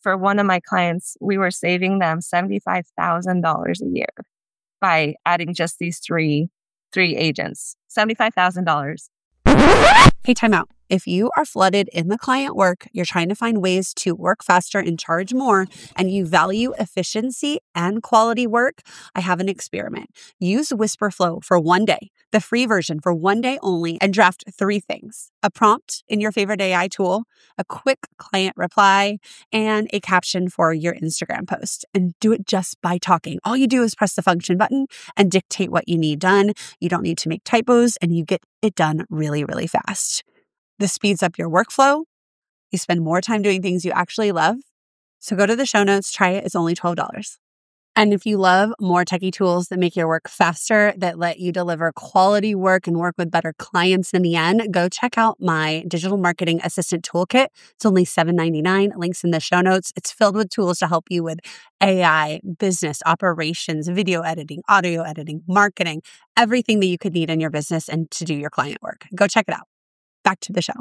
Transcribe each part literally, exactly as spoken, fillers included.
for one of my clients, we were saving them seventy-five thousand dollars a year by adding just these three, three agents. seventy-five thousand dollars. Hey, time out. If you are flooded in the client work, you're trying to find ways to work faster and charge more, and you value efficiency and quality work, I have an experiment. Use WhisperFlow for one day, the free version for one day only, and draft three things: a prompt in your favorite A I tool, a quick client reply, and a caption for your Instagram post. And do it just by talking. All you do is press the function button and dictate what you need done. You don't need to make typos, and you get it done really, really fast. This speeds up your workflow. You spend more time doing things you actually love. So go to the show notes, try it. It's only twelve dollars. And if you love more techie tools that make your work faster, that let you deliver quality work and work with better clients in the end, go check out my Digital Marketing Assistant Toolkit. It's only seven ninety-nine. Links in the show notes. It's filled with tools to help you with A I, business, operations, video editing, audio editing, marketing, everything that you could need in your business and to do your client work. Go check it out. Back to the show.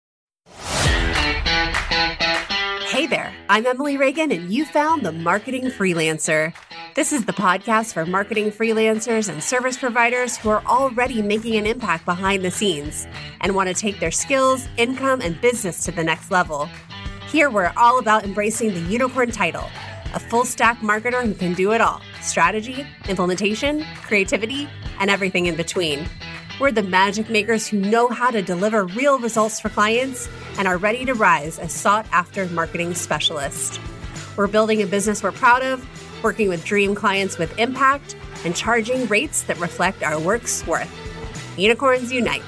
Hey there, I'm Emily Reagan, and you found The Marketing Freelancer. This is the podcast for marketing freelancers and service providers who are already making an impact behind the scenes and want to take their skills, income, and business to the next level. Here, we're all about embracing the unicorn title, a full-stack marketer who can do it all: strategy, implementation, creativity, and everything in between. We're the magic makers who know how to deliver real results for clients and are ready to rise as sought-after marketing specialists. We're building a business we're proud of, working with dream clients with impact, and charging rates that reflect our work's worth. Unicorns Unite.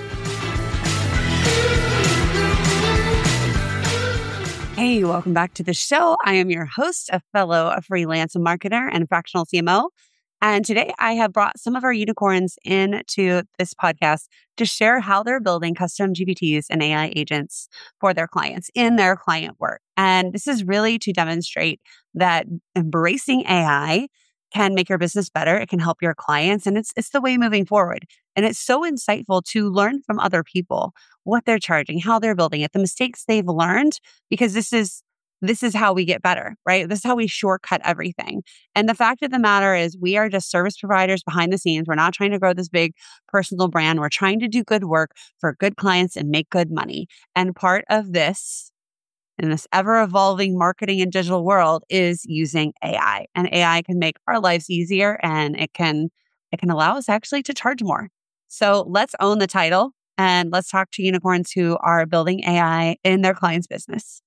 Hey, welcome back to the show. I am your host, a fellow a freelance marketer and fractional C M O. And today I have brought some of our unicorns into this podcast to share how they're building custom G P Ts and A I agents for their clients in their client work. And this is really to demonstrate that embracing A I can make your business better. It can help your clients, and it's it's the way moving forward. And it's so insightful to learn from other people what they're charging, how they're building it, the mistakes they've learned, because this is This is how we get better, right? This is how we shortcut everything. And the fact of the matter is we are just service providers behind the scenes. We're not trying to grow this big personal brand. We're trying to do good work for good clients and make good money. And part of this, in this ever-evolving marketing and digital world, is using A I. And A I can make our lives easier, and it can it can allow us actually to charge more. So let's own the title, and let's talk to unicorns who are building A I in their clients' business.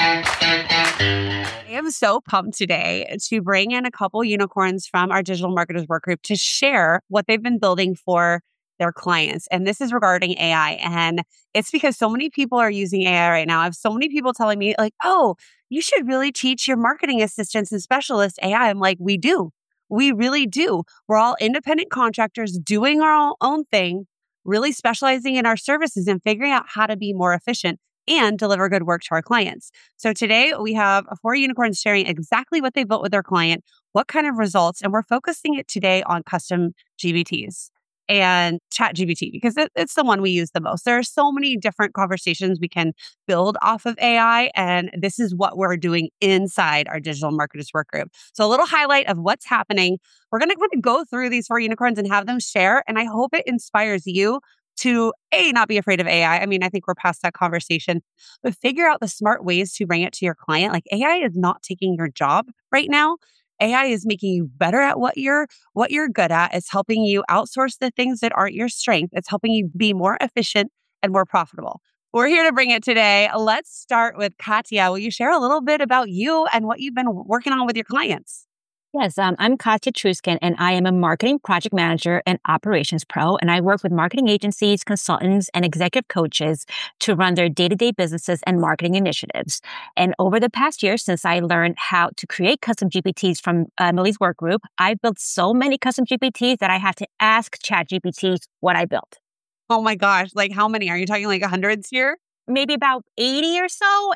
I am so pumped today to bring in a couple unicorns from our Digital Marketers Work Group to share what they've been building for their clients. And this is regarding A I. And it's because so many people are using A I right now. I have so many people telling me like, oh, you should really teach your marketing assistants and specialists A I. I'm like, we do. We really do. We're all independent contractors doing our own thing, really specializing in our services and figuring out how to be more efficient and deliver good work to our clients. So today we have four unicorns sharing exactly what they built with their client, what kind of results, and we're focusing it today on custom G P Ts and ChatGPT because it, it's the one we use the most. There are so many different conversations we can build off of A I, and this is what we're doing inside our Digital Marketers Work Group. So a little highlight of what's happening. We're going to go through these four unicorns and have them share, and I hope it inspires you to A, not be afraid of A I. I mean, I think we're past that conversation, but figure out the smart ways to bring it to your client. Like A I is not taking your job right now. A I is making you better at what you're what you're good at. It's helping you outsource the things that aren't your strength. It's helping you be more efficient and more profitable. We're here to bring it today. Let's start with Katya. Will you share a little bit about you and what you've been working on with your clients? Yes, um, I'm Katya Truskin, and I am a marketing project manager and operations pro. And I work with marketing agencies, consultants, and executive coaches to run their day-to-day businesses and marketing initiatives. And over the past year, since I learned how to create custom G P Ts from uh, Emily's work group, I've built so many custom G P Ts that I had to ask ChatGPT what I built. Oh my gosh, like how many? Are you talking like hundreds here? Maybe about eighty or so.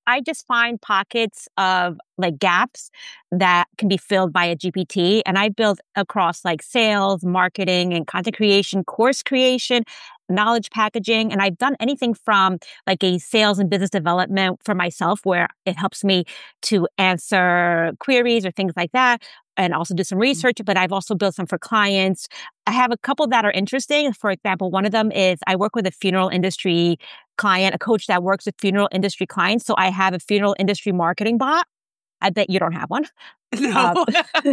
I just find pockets of like gaps that can be filled by a G P T. And I build across like sales, marketing, and content creation, course creation, knowledge packaging. And I've done anything from like a sales and business development for myself, where it helps me to answer queries or things like that, and also do some research. But I've also built some for clients. I have a couple that are interesting. For example, one of them is I work with a funeral industry client, a coach that works with funeral industry clients. So I have a funeral industry marketing bot. I bet you don't have one. No. Um,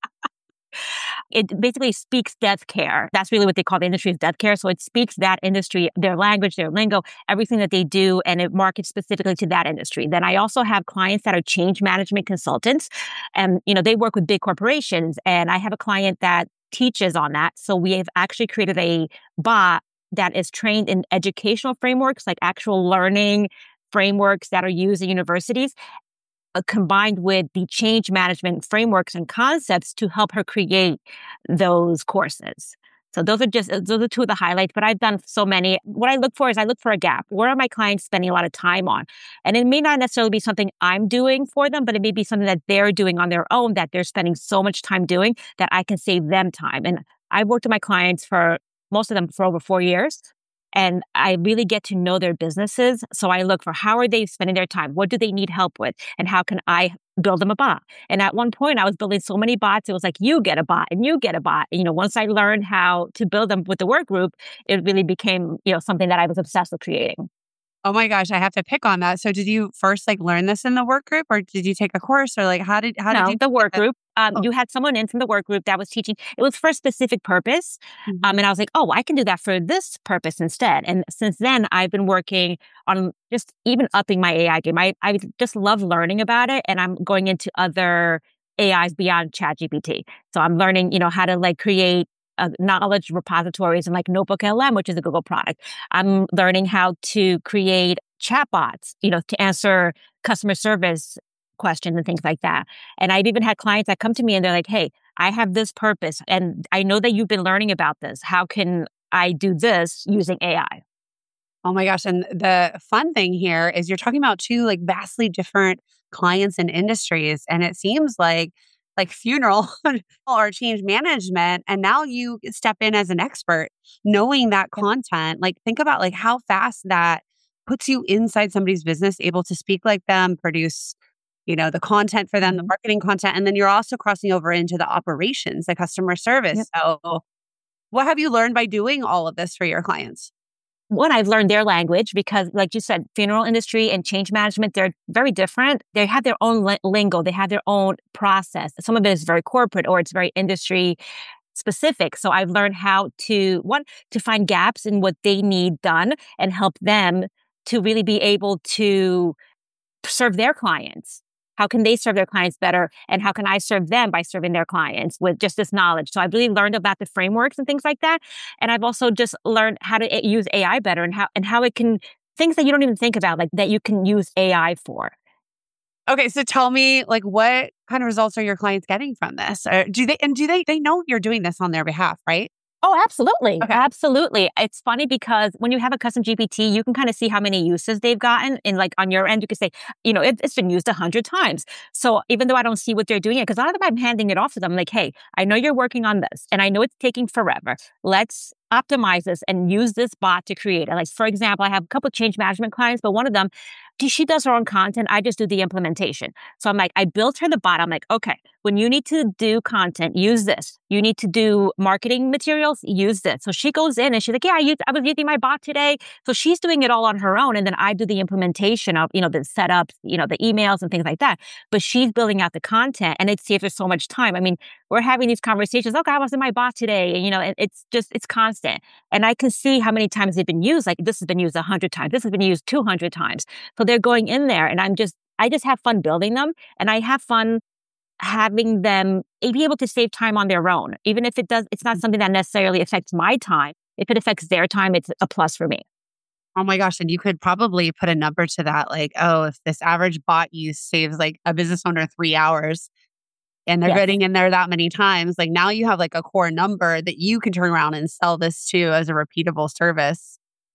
it basically speaks death care. That's really what they call the industry, is death care. So it speaks that industry, their language, their lingo, everything that they do, and it markets specifically to that industry. Then I also have clients that are change management consultants, and you know they work with big corporations. And I have a client that teaches on that. So we have actually created a bot that is trained in educational frameworks, like actual learning frameworks that are used in universities, Uh, combined with the change management frameworks and concepts to help her create those courses. So those are just, those are two of the highlights, but I've done so many. What I look for is I look for a gap. Where are my clients spending a lot of time on? And it may not necessarily be something I'm doing for them, but it may be something that they're doing on their own that they're spending so much time doing that I can save them time. And I've worked with my clients for, most of them for over four years. And I really get to know their businesses. So I look for how are they spending their time? What do they need help with? And how can I build them a bot? And at one point I was building so many bots. It was like, you get a bot and you get a bot. And, you know, once I learned how to build them with the work group, it really became, you know, something that I was obsessed with creating. Oh my gosh, I have to pick on that. So did you first like learn this in the work group, or did you take a course, or like how did how no, did you the work that? group? Um, Oh. You had someone in from the work group that was teaching. It was for a specific purpose. Mhm. Um, and I was like, oh, I can do that for this purpose instead. And since then, I've been working on just even upping my A I game. I, I just love learning about it. And I'm going into other A Is beyond ChatGPT. So I'm learning, you know, how to like create uh, knowledge repositories and like Notebook L M, which is a Google product. I'm learning how to create chatbots, you know, to answer customer service questions and things like that. And I've even had clients that come to me and they're like, hey, I have this purpose and I know that you've been learning about this. How can I do this using A I? Oh my gosh. And the fun thing here is you're talking about two like vastly different clients and industries. And it seems like like funeral or change management. And now you step in as an expert, knowing that content. Like think about like how fast that puts you inside somebody's business, able to speak like them, produce, you know, the content for them, the marketing content. And then you're also crossing over into the operations, the customer service. Yep. So what have you learned by doing all of this for your clients? One, I've learned their language because, like you said, funeral industry and change management, they're very different. They have their own li- lingo. They have their own process. Some of it is very corporate or it's very industry specific. So I've learned how to, one, to find gaps in what they need done and help them to really be able to serve their clients. How can they serve their clients better? And how can I serve them by serving their clients with just this knowledge? So I've really learned about the frameworks and things like that. And I've also just learned how to use A I better and how, and how it can, things that you don't even think about, like that you can use A I for. Okay, so tell me, like, what kind of results are your clients getting from this? Or do they, and do they, they know you're doing this on their behalf, right? Oh, absolutely. Okay. Absolutely. It's funny because when you have a custom G P T, you can kind of see how many uses they've gotten. And like on your end, you can say, you know, it, it's been used a hundred times. So even though I don't see what they're doing it, because a lot of them I'm handing it off to them like, hey, I know you're working on this and I know it's taking forever. Let's optimize this and use this bot to create it. Like, for example, I have a couple of change management clients, but one of them, she does her own content. I just do the implementation. So I'm like, I built her the bot. I'm like, okay, when you need to do content, use this. You need to do marketing materials, use this. So she goes in and she's like, yeah, I, used, I was using my bot today. So she's doing it all on her own. And then I do the implementation of, you know, the setups, you know, the emails and things like that. But she's building out the content and it saves her so much time. I mean, we're having these conversations. Okay, I was in my bot today. And, you know, and it's just, it's constant. And I can see how many times they've been used. Like this has been used a hundred times. This has been used two hundred times. So they're going in there and I'm just, I just have fun building them and I have fun having them be able to save time on their own. Even if it does, it's not something that necessarily affects my time. If it affects their time, it's a plus for me. Oh my gosh. And you could probably put a number to that. Like, oh, if this average bot use saves like a business owner three hours and they're Yes. getting in there that many times, like now you have like a core number that you can turn around and sell this to as a repeatable service.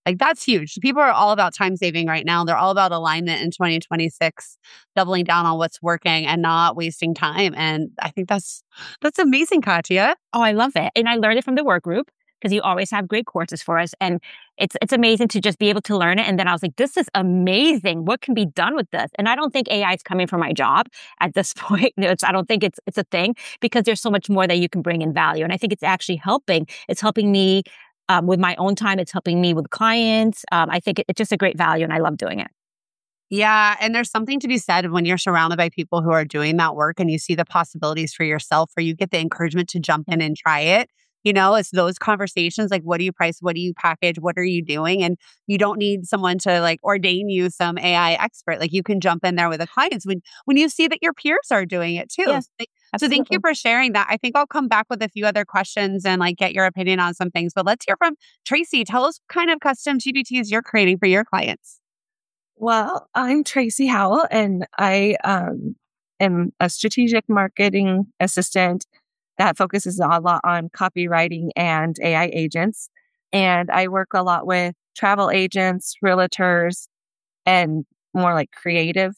Like that's huge. People are all about time saving right now. They're all about alignment in twenty twenty-six, doubling down on what's working and not wasting time. And I think that's that's amazing, Katya. Oh, I love it. And I learned it from the work group because you always have great courses for us. And it's it's amazing to just be able to learn it. And then I was like, this is amazing. What can be done with this? And I don't think A I is coming from my job at this point. It's, I don't think it's it's a thing because there's so much more that you can bring in value. And I think it's actually helping. It's helping me um, with my own time. It's helping me with clients. Um, I think it, it's just a great value and I love doing it. Yeah. And there's something to be said when you're surrounded by people who are doing that work and you see the possibilities for yourself, or you get the encouragement to jump in and try it. You know, it's those conversations like, what do you price? What do you package? What are you doing? And you don't need someone to like ordain you some A I expert. Like you can jump in there with the clients when, when you see that your peers are doing it too. Yes, so, so absolutely. thank you for sharing that. I think I'll come back with a few other questions and like get your opinion on some things. But let's hear from Tracy. Tell us what kind of custom G P Ts you're creating for your clients. Well, I'm Tracy Howell, and I um, am a strategic marketing assistant that focuses a lot on copywriting and A I agents. And I work a lot with travel agents, realtors, and more like creative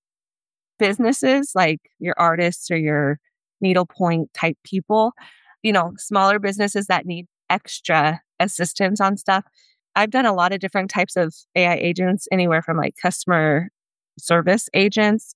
businesses, like your artists or your needlepoint type people, you know, smaller businesses that need extra assistance on stuff. I've done a lot of different types of A I agents, anywhere from like customer service agents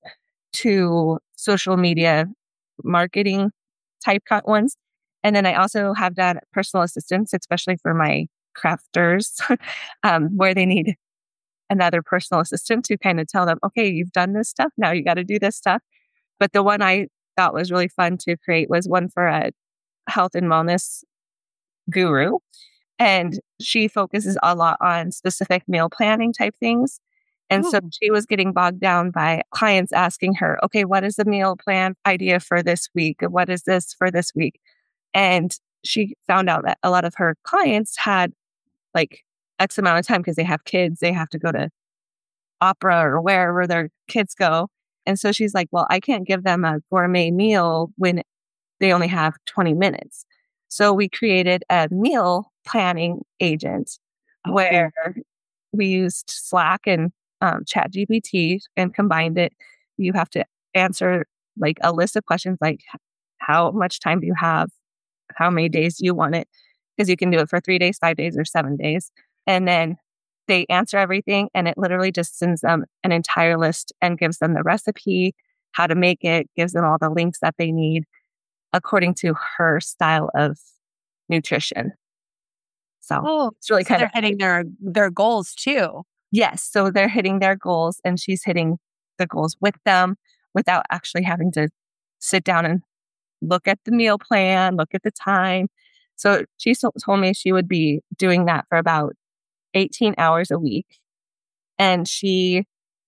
to social media marketing type ones. And then I also have done personal assistants, especially for my crafters, um, where they need another personal assistant to kind of tell them, okay, you've done this stuff. Now you got to do this stuff. But the one I thought was really fun to create was one for a health and wellness guru. And she focuses a lot on specific meal planning type things. And Ooh. so she was getting bogged down by clients asking her, okay, what is the meal plan idea for this week? What is this for this week? And she found out that a lot of her clients had like X amount of time because they have kids. They have to go to opera or wherever their kids go. And so she's like, well, I can't give them a gourmet meal when they only have twenty minutes. So we created a meal planning agent Okay. where we used Slack and um, Chat G P T and combined it. You have to answer like a list of questions like how much time do you have? How many days do you want it? Because you can do it for three days, five days, or seven days. And then they answer everything and it literally just sends them an entire list and gives them the recipe, how to make it, gives them all the links that they need according to her style of nutrition. So Oh, it's really so kind they're of hitting their their goals too. yes. So they're hitting their goals and she's hitting the goals with them without actually having to sit down and look at the meal plan, look at the time. So she so- told me she would be doing that for about eighteen hours a week. And she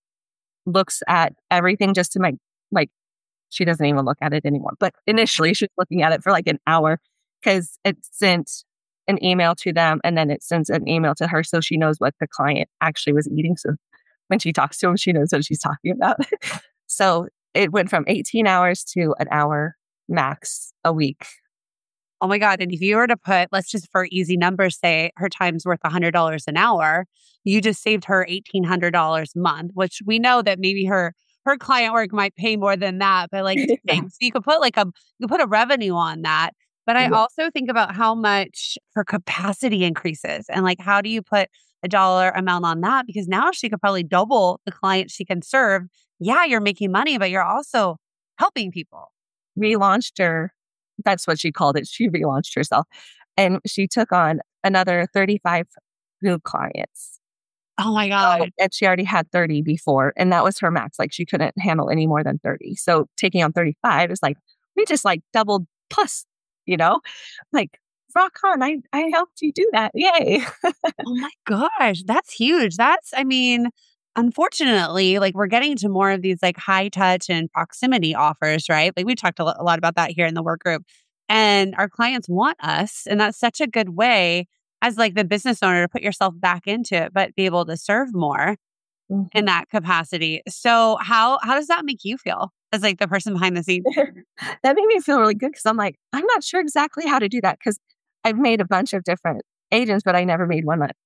looks at everything just to make, like, she doesn't even look at it anymore. But initially she was looking at it for like an hour because it sent an email to them and then it sends an email to her so she knows what the client actually was eating. So when she talks to him, she knows what she's talking about. So it went from eighteen hours to an hour max a week. Oh my God. And if you were to put, let's just for easy numbers, say her time's worth one hundred dollars an hour, you just saved her eighteen hundred dollars a month, which we know that maybe her her client work might pay more than that. But like, so you could put like a, you could put a revenue on that. But I Yeah. also think about how much her capacity increases and like, how do you put a dollar amount on that? Because now she could probably double the clients she can serve. Yeah, you're making money, but you're also helping people. Relaunched her. That's what she called it. She relaunched herself. And she took on another thirty-five new clients. Oh my God. And she already had thirty before. And that was her max. Like she couldn't handle any more than thirty. So taking on thirty-five is like, we just like doubled plus, you know, like rock on. I, I helped you do that. Yay. Oh my gosh. That's huge. That's, I mean, unfortunately, like we're getting to more of these like high touch and proximity offers, right? Like we talked a lo- a lot about that here in the work group. And our clients want us. And that's such a good way as like the business owner to put yourself back into it, but be able to serve more Mm-hmm. in that capacity. So how how does that make you feel as like the person behind the scenes? That made me feel really good because I'm like, I'm not sure exactly how to do that because I've made a bunch of different agents, but I never made one that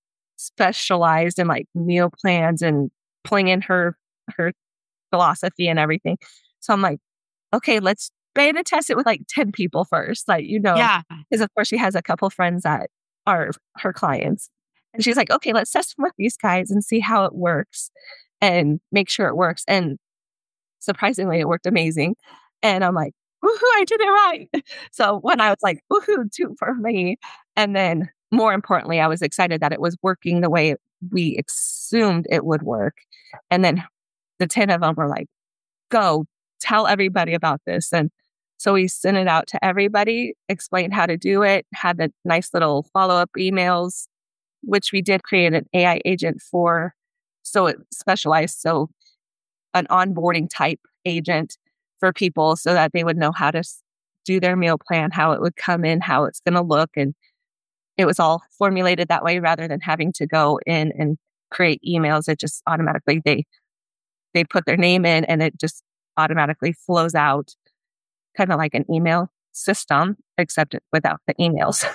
specialized in like meal plans and pulling in her her philosophy and everything. So I'm like, okay, let's beta test it with like ten people first. Like, you know, Yeah. because of course she has a couple friends that are her clients. And she's like, okay, let's test them with these guys and see how it works and make sure it works. And surprisingly, it worked amazing. And I'm like, woohoo, I did it right. So when I was like, woohoo, two for me. And then more importantly, I was excited that it was working the way we assumed it would work. And then the ten of them were like, go tell everybody about this. And so we sent it out to everybody, explained how to do it, had the nice little follow-up emails, which we did create an A I agent for. So it specialized. So an onboarding type agent for people so that they would know how to do their meal plan, how it would come in, how it's going to look. And it was all formulated that way rather than having to go in and create emails. It just automatically, they, they put their name in and it just automatically flows out, kind of like an email system, except without the emails.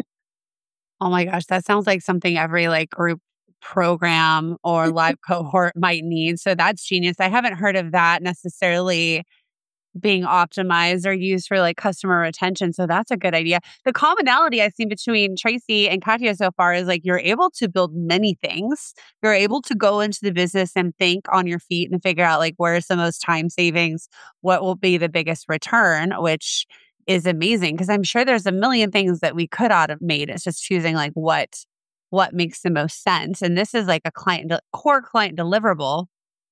Oh my gosh, that sounds like something every like group program or live cohort might need. So that's genius. I haven't heard of that necessarily being optimized or used for like customer retention. So that's a good idea. The commonality I've seen between Tracy and Katya so far is like you're able to build many things. You're able to go into the business and think on your feet and figure out like where's the most time savings, what will be the biggest return, which is amazing because I'm sure there's a million things that we could automate. It's just choosing like what what makes the most sense. And this is like a client de- core client deliverable.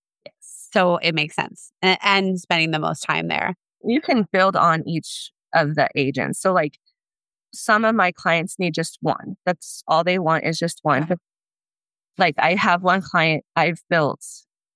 So it makes sense and, and spending the most time there. You can build on each of the agents. So like some of my clients need just one. That's all they want is just one. But like I have one client I've built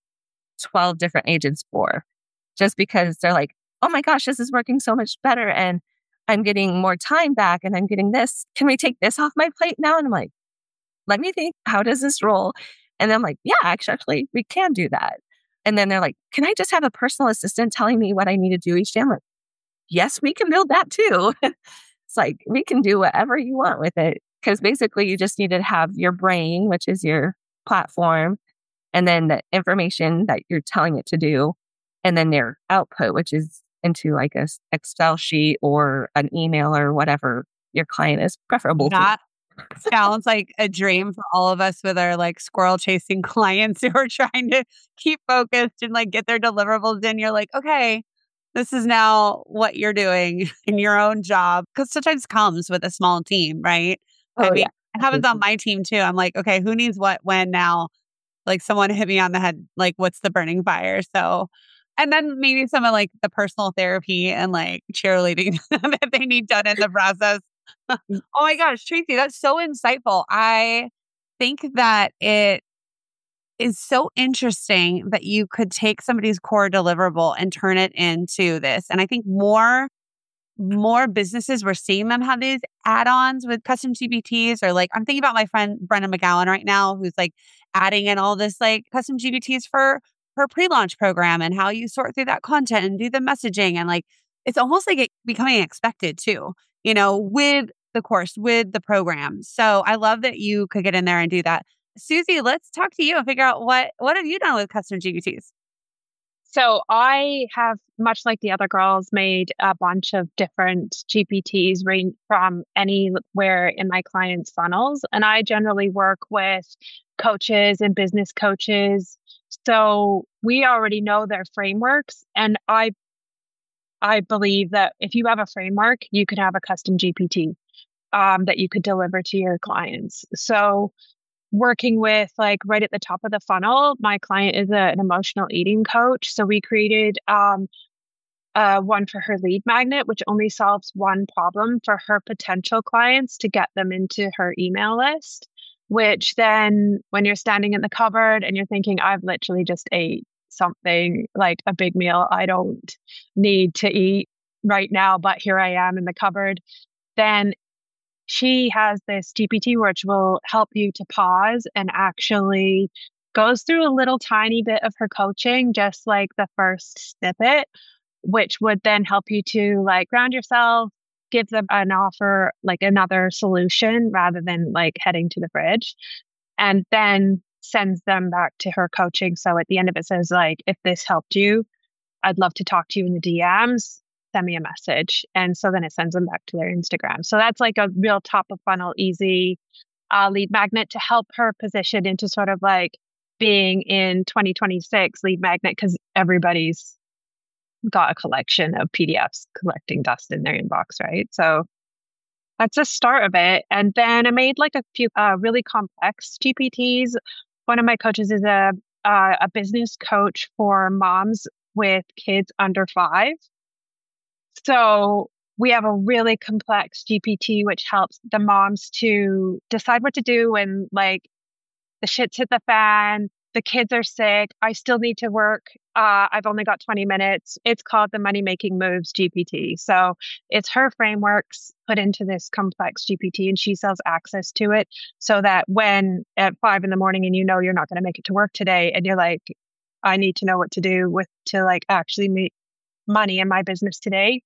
twelve different agents for just because they're like, oh my gosh, this is working so much better. And I'm getting more time back and I'm getting this. Can we take this off my plate now? And I'm like, let me think, how does this roll? And I'm like, yeah, actually, we can do that. And then they're like, can I just have a personal assistant telling me what I need to do each day? I'm like, yes, we can build that too. It's like, we can do whatever you want with it. Because basically, you just need to have your brain, which is your platform, and then the information that you're telling it to do, and then their output, which is into like a Excel sheet or an email or whatever your client is preferable That for. Sounds like a dream for all of us with our like squirrel chasing clients who are trying to keep focused and like get their deliverables in. You're like, okay, this is now what you're doing in your own job. Because sometimes comes with a small team, right? Oh, I mean, yeah. it happens on my team too. I'm like, okay, who needs what when now? Like someone hit me on the head, like what's the burning fire? So, and then maybe some of like the personal therapy and like cheerleading that they need done in the process. Oh my gosh, Tracy, that's so insightful. I think that it is so interesting that you could take somebody's core deliverable and turn it into this. And I think more more businesses, we're seeing them have these add-ons with custom G P Ts or like, I'm thinking about my friend Brenna McGowan right now, who's like adding in all this like custom G P Ts for her pre-launch program and how you sort through that content and do the messaging. And like, it's almost like it becoming expected too, you know, with the course, with the program. So I love that you could get in there and do that. Susie, let's talk to you and figure out what, what have you done with custom G P Ts? So I have, much like the other girls, made a bunch of different G P Ts range from anywhere in my clients' funnels. And I generally work with coaches and business coaches. So we already know their frameworks. And I I believe that if you have a framework, you could have a custom G P T um, that you could deliver to your clients. So working with like right at the top of the funnel, my client is a, an emotional eating coach. So we created um, uh, one for her lead magnet, which only solves one problem for her potential clients to get them into her email list, which then when you're standing in the cupboard and you're thinking, I've literally just ate something like a big meal I don't need to eat right now, but here I am in the cupboard, then she has this G P T which will help you to pause and actually goes through a little tiny bit of her coaching, just like the first snippet, which would then help you to like ground yourself, give them an offer, like another solution rather than like heading to the fridge. and then sends them back to her coaching. So at the end of it says like, if this helped you, I'd love to talk to you in the D Ms. Send me a message. And so then it sends them back to their Instagram. So that's like a real top of funnel, easy uh, lead magnet to help her position into sort of like being in twenty twenty-six lead magnet, because everybody's got a collection of P D Fs collecting dust in their inbox, right? So that's the start of it. And then I made like a few uh, really complex G P Ts. One of my coaches is a uh, a business coach for moms with kids under five. So we have a really complex G P T, which helps the moms to decide what to do when like the shit's hit the fan, the kids are sick, I still need to work. Uh, I've only got twenty minutes. It's called the Money Making Moves G P T. So it's her frameworks put into this complex G P T, and she sells access to it so that when at five in the morning and you know you're not going to make it to work today, and you're like, I need to know what to do with to like actually make money in my business today,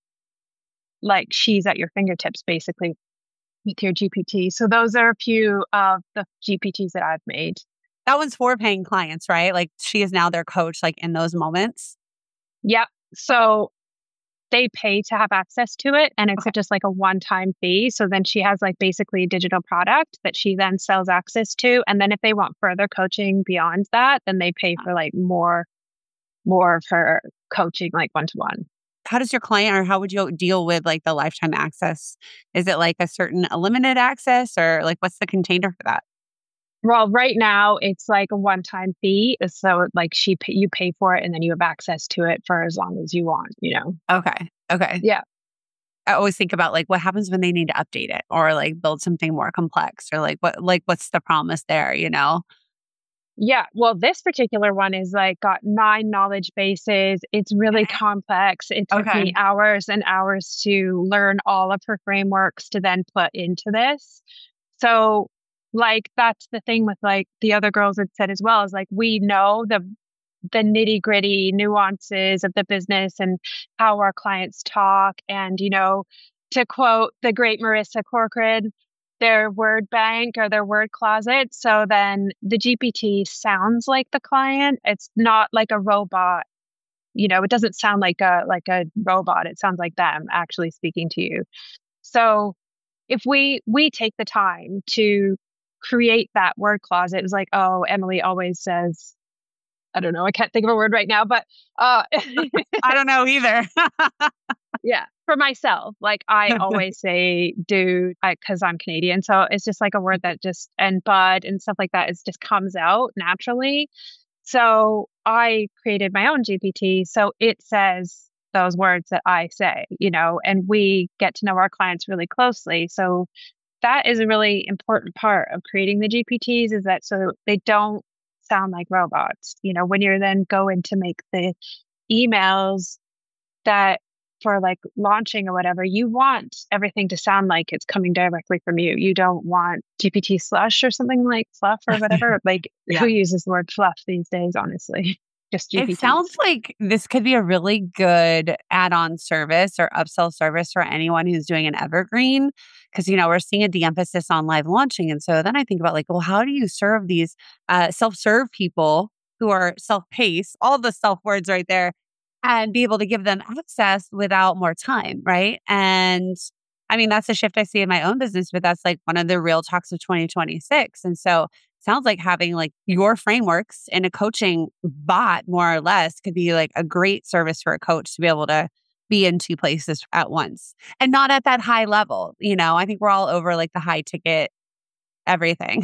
like she's at your fingertips basically with your G P T. So those are a few of the G P Ts that I've made. That one's for paying clients, right? Like she is now their coach, like in those moments. Yep. So they pay to have access to it, and it's Okay. just like a one-time fee. So then she has like basically a digital product that she then sells access to. And then if they want further coaching beyond that, then they pay for like more, more of her coaching, like one-to-one. How does your client, or how would you deal with like the lifetime access? Is it like a certain a limited access, or like what's the container for that? Well, right now it's like a one-time fee. So like she, pay, you pay for it and then you have access to it for as long as you want, you know? Okay. Okay. Yeah. I always think about like what happens when they need to update it or like build something more complex, or like what, like what's the promise there, you know? Yeah. Well, this particular one is like got nine knowledge bases. It's really complex. It took Okay. me hours and hours to learn all of her frameworks to then put into this. So like, that's the thing with like the other girls had said as well, is like, we know the, the nitty gritty nuances of the business and how our clients talk. And, you know, to quote the great Marissa Corcoran, their word bank or their word closet. So then the G P T sounds like the client. It's not like a robot. You know, it doesn't sound like a, like a robot. It sounds like them actually speaking to you. So if we, we take the time to create that word closet, it was like, oh, Emily always says, I don't know, I can't think of a word right now, but uh, I don't know either. yeah, for myself, like I always say dude, because I'm Canadian. So it's just like a word that just, and bud and stuff like that, it just comes out naturally. So I created my own G P T. So it says those words that I say, you know, and we get to know our clients really closely. So that is a really important part of creating the G P Ts, is that so they don't sound like robots. You know, when you're then going to make the emails that for like launching or whatever, you want everything to sound like it's coming directly from you. You don't want G P T slush or something like fluff or whatever. Like Yeah. Who uses the word fluff these days, honestly? Just G P Ts. It sounds like this could be a really good add-on service or upsell service for anyone who's doing an evergreen. Because, you know, we're seeing a de-emphasis on live launching. And so then I think about like, well, how do you serve these uh, self-serve people who are self-paced, all the self words right there, and be able to give them access without more time, right? And I mean, that's a shift I see in my own business, but that's like one of the real talks of twenty twenty-six. And so sounds like having like your frameworks in a coaching bot, more or less, could be like a great service for a coach to be able to be in two places at once and not at that high level. You know, I think we're all over like the high ticket everything.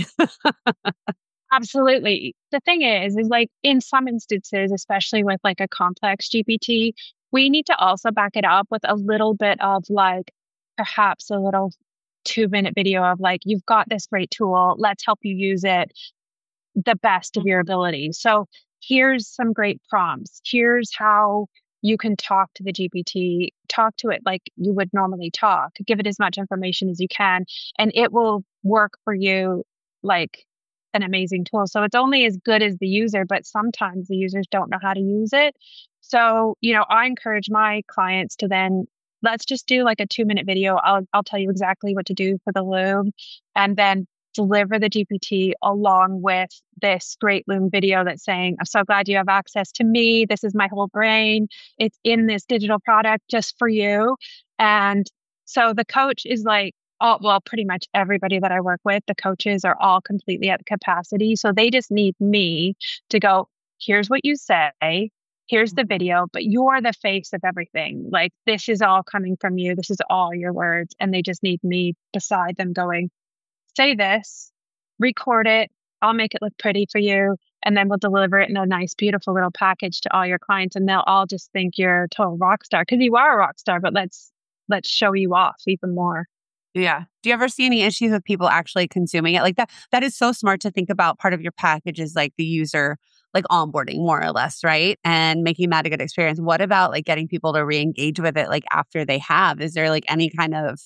Absolutely. The thing is, is like in some instances, especially with like a complex G P T, we need to also back it up with a little bit of like perhaps a little two minute video of like, you've got this great tool. Let's help you use it the best of your ability. So here's some great prompts. Here's how you can talk to the G P T, talk to it like you would normally talk, give it as much information as you can, and it will work for you like an amazing tool. So it's only as good as the user, but sometimes the users don't know how to use it. So, you know, I encourage my clients to then, let's just do like a two minute video. I'll, I'll tell you exactly what to do for the loom, and then deliver the G P T along with this great Loom video that's saying, I'm so glad you have access to me. This is my whole brain. It's in this digital product just for you. And so the coach is like, oh, well, pretty much everybody that I work with, the coaches are all completely at capacity. So they just need me to go, here's what you say. Here's the video, but you're the face of everything. Like, this is all coming from you. This is all your words. And they just need me beside them going, say this, record it. I'll make it look pretty for you. And then we'll deliver it in a nice, beautiful little package to all your clients. And they'll all just think you're a total rock star because you are a rock star, but let's, let's show you off even more. Yeah. Do you ever see any issues with people actually consuming it? Like that, that is so smart to think about. Part of your package is like the user, like onboarding more or less, right? And making that a good experience. What about like getting people to re-engage with it like after they have? Is there like any kind of,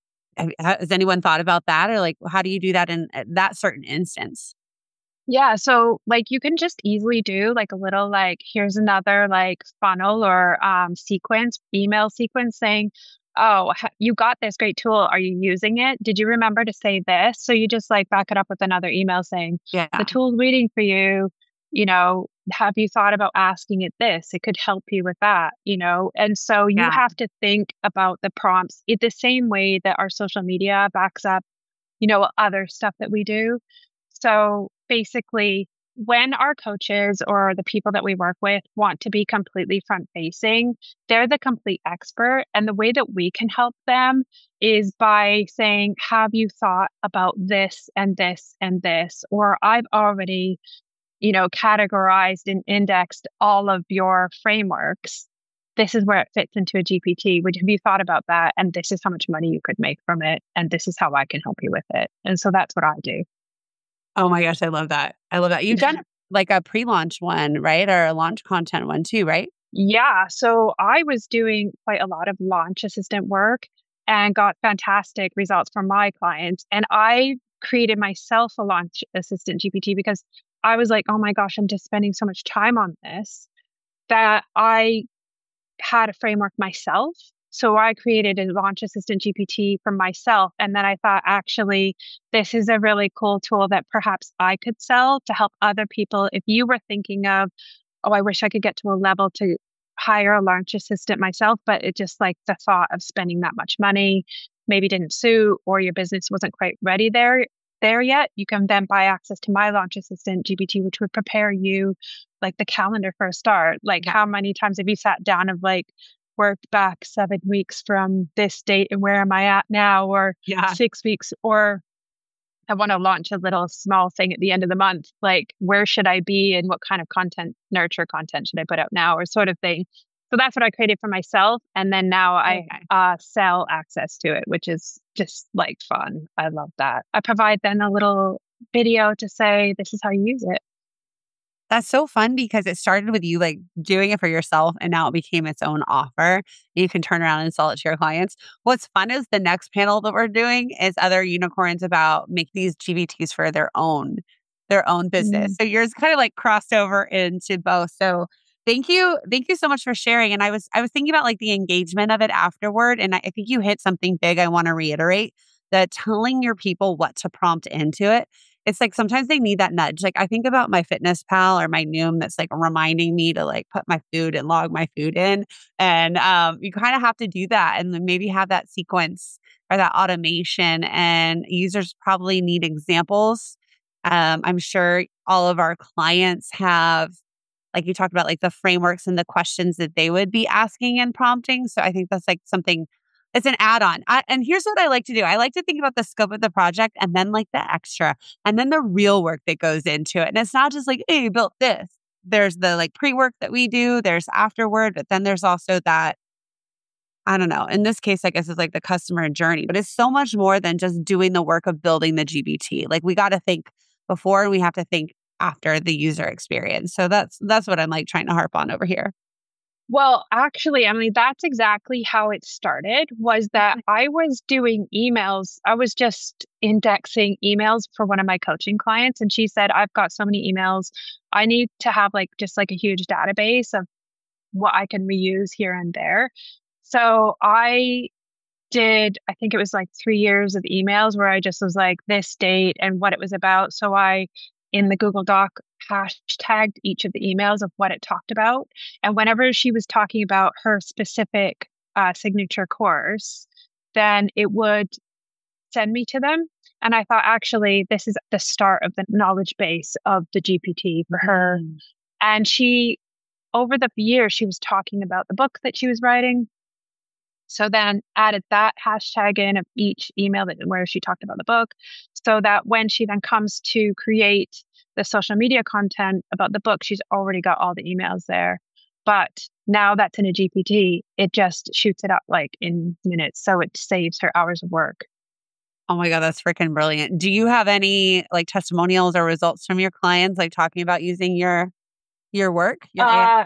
has anyone thought about that? Or like, how do you do that in that certain instance? Yeah. So like you can just easily do like a little like, here's another like funnel or um, sequence, email sequence saying, oh, you got this great tool. Are you using it? Did you remember to say this? So you just like back it up with another email saying, yeah, the tool's waiting for you. You know, have you thought about asking it this? It could help you with that, you know? And so you yeah. have to think about the prompts in the same way that our social media backs up, you know, other stuff that we do. So basically, when our coaches or the people that we work with want to be completely front facing, they're the complete expert. And the way that we can help them is by saying, have you thought about this and this and this? Or I've already, you know, categorized and indexed all of your frameworks. This is where it fits into a G P T. Would have you thought about that? And this is how much money you could make from it. And this is how I can help you with it. And so that's what I do. Oh my gosh, I love that. I love that. You've done like a pre-launch one, right? Or a launch content one too, right? Yeah. So I was doing quite a lot of launch assistant work and got fantastic results from my clients. And I created myself a launch assistant G P T because I was like, oh my gosh, I'm just spending so much time on this that I had a framework myself. So I created a launch assistant G P T for myself. And then I thought, actually, this is a really cool tool that perhaps I could sell to help other people. If you were thinking of, oh, I wish I could get to a level to hire a launch assistant myself, but it just like the thought of spending that much money maybe didn't suit, or your business wasn't quite ready there, there yet, you can then buy access to my launch assistant G P T, which would prepare you like the calendar for a start. Like how many times have you sat down of like, worked back seven weeks from this date and where am I at now, or yeah. six weeks, or I want to launch a little small thing at the end of the month. Like, where should I be and what kind of content, nurture content should I put out now, or sort of thing. So that's what I created for myself. And then now I okay. uh, sell access to it, which is just like fun. I love that. I provide then a little video to say, this is how you use it. That's so fun because it started with you like doing it for yourself and now it became its own offer. You can turn around and sell it to your clients. What's fun is the next panel that we're doing is other unicorns about make these G P Ts for their own, their own business. Mm. So yours kind of like crossed over into both. So thank you. Thank you so much for sharing. And I was, I was thinking about like the engagement of it afterward. And I, I think you hit something big. I want to reiterate that telling your people what to prompt into it. It's like sometimes they need that nudge. Like I think about my Fitness Pal or my Noom that's like reminding me to like put my food and log my food in. And um, you kind of have to do that and then maybe have that sequence or that automation. And users probably need examples. Um, I'm sure all of our clients have, like you talked about, like the frameworks and the questions that they would be asking and prompting. So I think that's like something. It's an add-on. I, and here's what I like to do. I like to think about the scope of the project and then like the extra and then the real work that goes into it. And it's not just like, hey, you built this. There's the like pre-work that we do. There's afterward, but then there's also that, I don't know. In this case, I guess it's like the customer journey, but it's so much more than just doing the work of building the G B T. Like we got to think before and we have to think after the user experience. So that's, that's what I'm like trying to harp on over here. Well, actually, Emily, that's exactly how it started, was that I was doing emails. I was just indexing emails for one of my coaching clients. And she said, I've got so many emails. I need to have like just like a huge database of what I can reuse here and there. So I did, I think it was like three years of emails where I just was like this date and what it was about. So I, in the Google Doc, hashtagged each of the emails of what it talked about. And whenever she was talking about her specific uh, signature course, then it would send me to them. And I thought, actually, this is the start of the knowledge base of the G P T for her. Mm. And she, over the years, she was talking about the book that she was writing. So then added that hashtag in of each email that where she talked about the book, so that when she then comes to create the social media content about the book, she's already got all the emails there. But now that's in a G P T, it just shoots it up like in minutes. So it saves her hours of work. Oh my God, that's freaking brilliant. Do you have any like testimonials or results from your clients, like talking about using your your work? Your uh,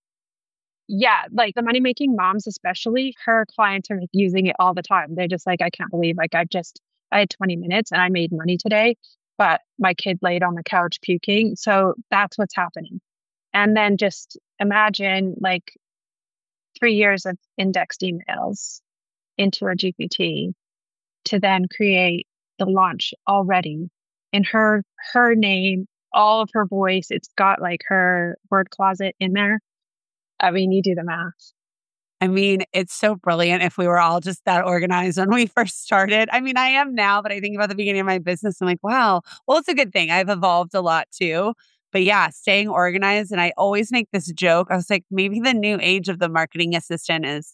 yeah, like the money making moms, especially, her clients are like, using it all the time. They're just like, I can't believe like I just I had twenty minutes and I made money today, but my kid laid on the couch puking. So that's what's happening. And then just imagine like three years of indexed emails into a G P T to then create the launch already in her her name, all of her voice. It's got like her word closet in there. I mean, you do the math. I mean, it's so brilliant if we were all just that organized when we first started. I mean, I am now, but I think about the beginning of my business. I'm like, wow, well, it's a good thing. I've evolved a lot too. But yeah, staying organized. And I always make this joke. I was like, maybe the new age of the marketing assistant is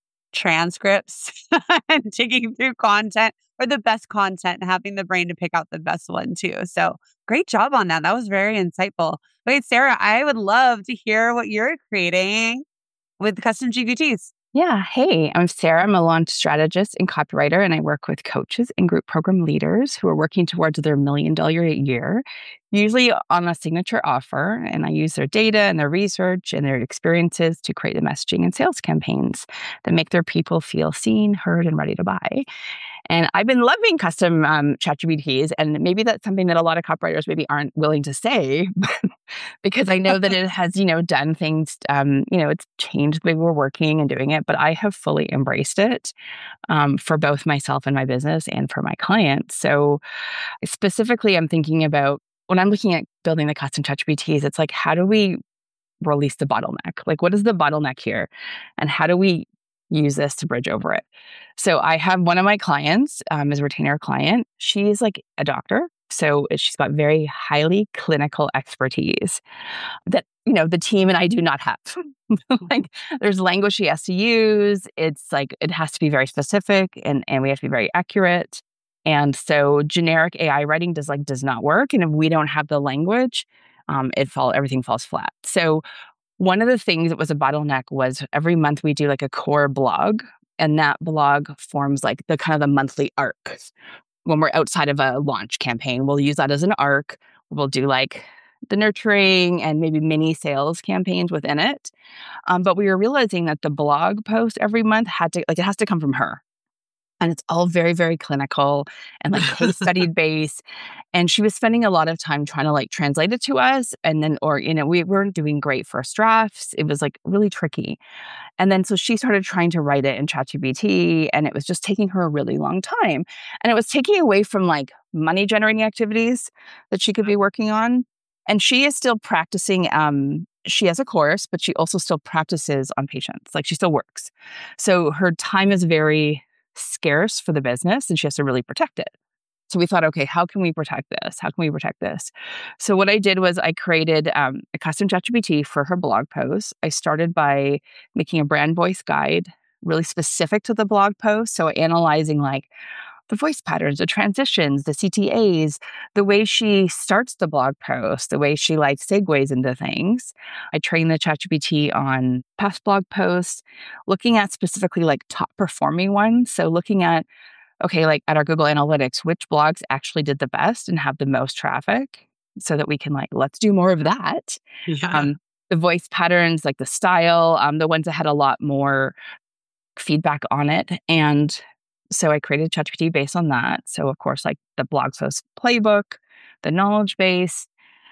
transcripts and digging through content, or the best content, and having the brain to pick out the best one too. So great job on that. That was very insightful. Wait, Sarah, I would love to hear what you're creating with custom G P Ts. Yeah. Hey, I'm Sarah. I'm a launch strategist and copywriter, and I work with coaches and group program leaders who are working towards their million dollar a year, usually on a signature offer. And I use their data and their research and their experiences to create the messaging and sales campaigns that make their people feel seen, heard, and ready to buy. And I've been loving custom um, ChatGPTs, and maybe that's something that a lot of copywriters maybe aren't willing to say, because I know that it has, you know, done things, um, you know, it's changed the way we're working and doing it, but I have fully embraced it um, for both myself and my business and for my clients. So specifically, I'm thinking about when I'm looking at building the custom ChatGPTs, it's like, how do we release the bottleneck? Like, what is the bottleneck here? And how do we use this to bridge over it? So I have one of my clients, um, is a retainer client. She's like a doctor. So she's got very highly clinical expertise that, you know, the team and I do not have. Like, there's language she has to use. It's like, it has to be very specific, and, and we have to be very accurate. And so generic A I writing does like, does not work. And if we don't have the language, um, it fall, everything falls flat. So one of the things that was a bottleneck was every month we do like a core blog, and that blog forms like the kind of the monthly arc. When we're outside of a launch campaign, we'll use that as an arc. We'll do like the nurturing and maybe mini sales campaigns within it. Um, but we were realizing that the blog post every month had to, like, it has to come from her. And it's all very, very clinical and like case study based. And she was spending a lot of time trying to like translate it to us. And then, or, you know, we weren't doing great first drafts. It was like really tricky. And then so she started trying to write it in ChatGPT, and it was just taking her a really long time. And it was taking away from like money generating activities that she could be working on. And she is still practicing. Um, she has a course, but she also still practices on patients. Like, she still works. So her time is very scarce for the business, and she has to really protect it. So we thought, okay, how can we protect this? How can we protect this? So what I did was I created um, a custom ChatGPT for her blog post. I started by making a brand voice guide really specific to the blog post. So analyzing like the voice patterns, the transitions, the C T As, the way she starts the blog post, the way she like segues into things. I trained the ChatGPT on past blog posts, looking at specifically like top performing ones. So looking at, okay, like at our Google Analytics, which blogs actually did the best and have the most traffic, so that we can like, let's do more of that. Yeah. Um, the voice patterns, like the style, um, the ones that had a lot more feedback on it. And so I created ChatGPT based on that. So of course, like the blog post playbook, the knowledge base,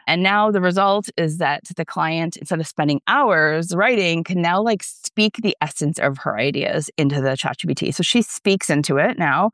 And now the result is that the client, instead of spending hours writing, can now like speak the essence of her ideas into the ChatGPT. So she speaks into it now,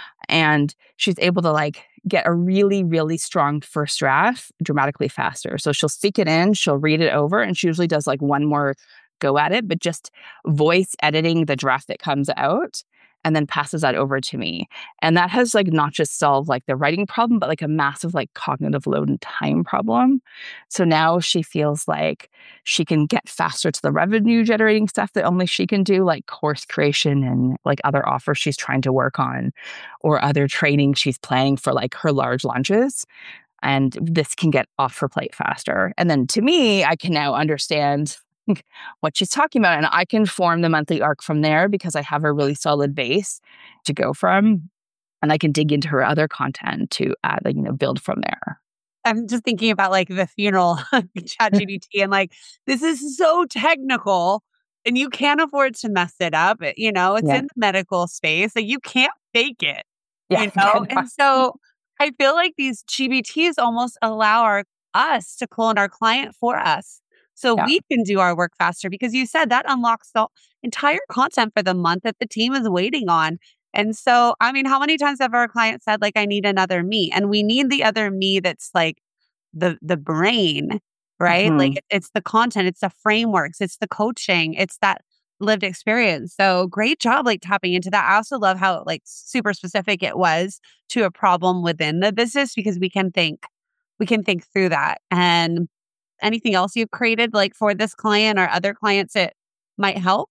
and she's able to like get a really, really strong first draft dramatically faster. So she'll speak it in, she'll read it over, and she usually does like one more go at it, but just voice editing the draft that comes out and then passes that over to me. And that has like not just solved like the writing problem, but like a massive like cognitive load and time problem. So now she feels like she can get faster to the revenue generating stuff that only she can do, like course creation and like other offers she's trying to work on or other training she's planning for like her large launches. And this can get off her plate faster. And then to me, I can now understand what she's talking about. And I can form the monthly arc from there because I have a really solid base to go from. And I can dig into her other content to add, like, you know, build from there. I'm just thinking about like the funeral ChatGPT and like, this is so technical and you can't afford to mess it up. You know, it's Yeah. in the medical space. Like you can't fake it, Yeah. you know? And so I feel like these G B Ts almost allow our us to clone our client for us. So Yeah. we can do our work faster because you said that unlocks the entire content for the month that the team is waiting on. And so, I mean, how many times have our clients said, like, I need another me? And we need the other me that's like the the brain, right? Mhm. Like it's the content, it's the frameworks, it's the coaching, it's that lived experience. So great job like tapping into that. I also love how like super specific it was to a problem within the business because we can think, we can think through that. And anything else you've created like for this client or other clients that might help?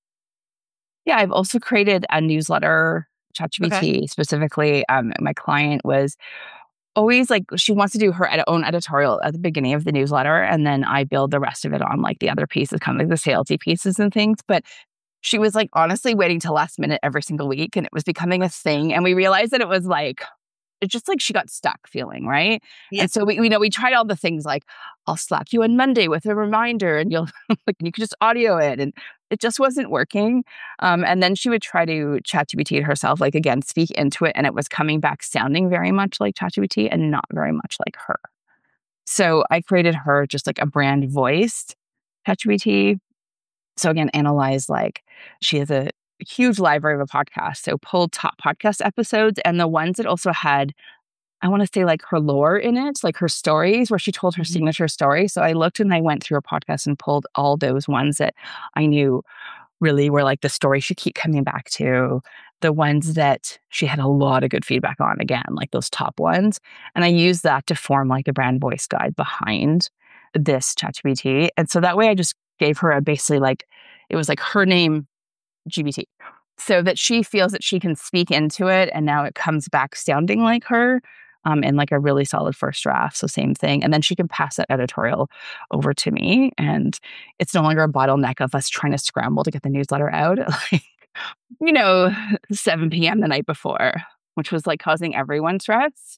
Yeah, I've also created a newsletter, ChatGPT Okay. specifically. Um, my client was always like, she wants to do her ed- own editorial at the beginning of the newsletter. And then I build the rest of it on like the other pieces, kind of like the salesy pieces and things. But she was like honestly waiting till last minute every single week. And it was becoming a thing. And we realized that it was like, it's just like she got stuck feeling, right? Yeah. And so we, we know we tried all the things like, I'll slap you on Monday with a reminder and you'll like, you can just audio it. And it just wasn't working. Um, and then she would try to ChatGPT it herself, like again, speak into it. And it was coming back sounding very much like ChatGPT and not very much like her. So I created her just like a brand voiced ChatGPT. So again, analyze like she has a huge library of a podcast. So pulled top podcast episodes and the ones that also had, I want to say like her lore in it, like her stories where she told her Mhm. signature story. So I looked and I went through her podcast and pulled all those ones that I knew really were like the story she keep coming back to, the ones that she had a lot of good feedback on, again, like those top ones. And I used that to form like a brand voice guide behind this ChatGPT. And so that way I just gave her a basically like, it was like her name G B T, so that she feels that she can speak into it and now it comes back sounding like her um, in like a really solid first draft. So same thing. And then she can pass that editorial over to me. And it's no longer a bottleneck of us trying to scramble to get the newsletter out at like, you know, seven p.m. the night before, which was like causing everyone stress.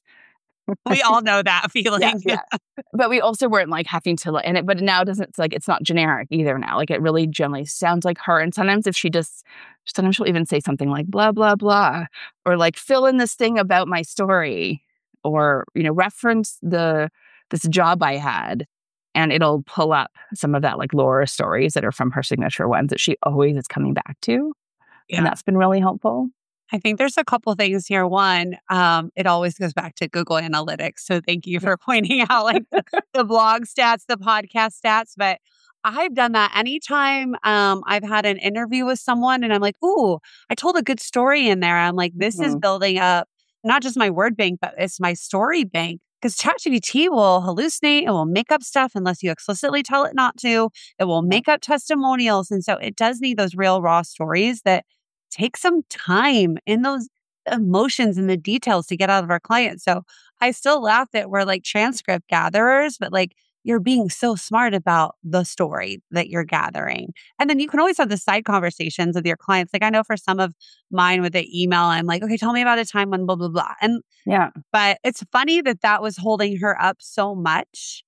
We all know that feeling. Yeah, yeah. But we also weren't like having to, and it, but now it doesn't, it's like, it's not generic either now. Like it really generally sounds like her. And sometimes if she just, sometimes she'll even say something like blah, blah, blah, or like fill in this thing about my story or, you know, reference the, this job I had. And it'll pull up some of that like lore stories that are from her signature ones that she always is coming back to. Yeah. And that's been really helpful. I think there's a couple things here. One, um, it always goes back to Google Analytics. So thank you for pointing out like the, the blog stats, the podcast stats. But I've done that anytime um, I've had an interview with someone and I'm like, ooh, I told a good story in there. I'm like, this is Mhm. building up not just my word bank, but it's my story bank. Because ChatGPT will hallucinate, it will make up stuff unless you explicitly tell it not to. It will make up testimonials. And so it does need those real raw stories that take some time in those emotions and the details to get out of our clients. So I still laugh that we're like transcript gatherers, but like you're being so smart about the story that you're gathering. And then you can always have the side conversations with your clients. Like I know for some of mine with the email, I'm like, okay, tell me about a time when blah, blah, blah. And Yeah. but it's funny that that was holding her up so much.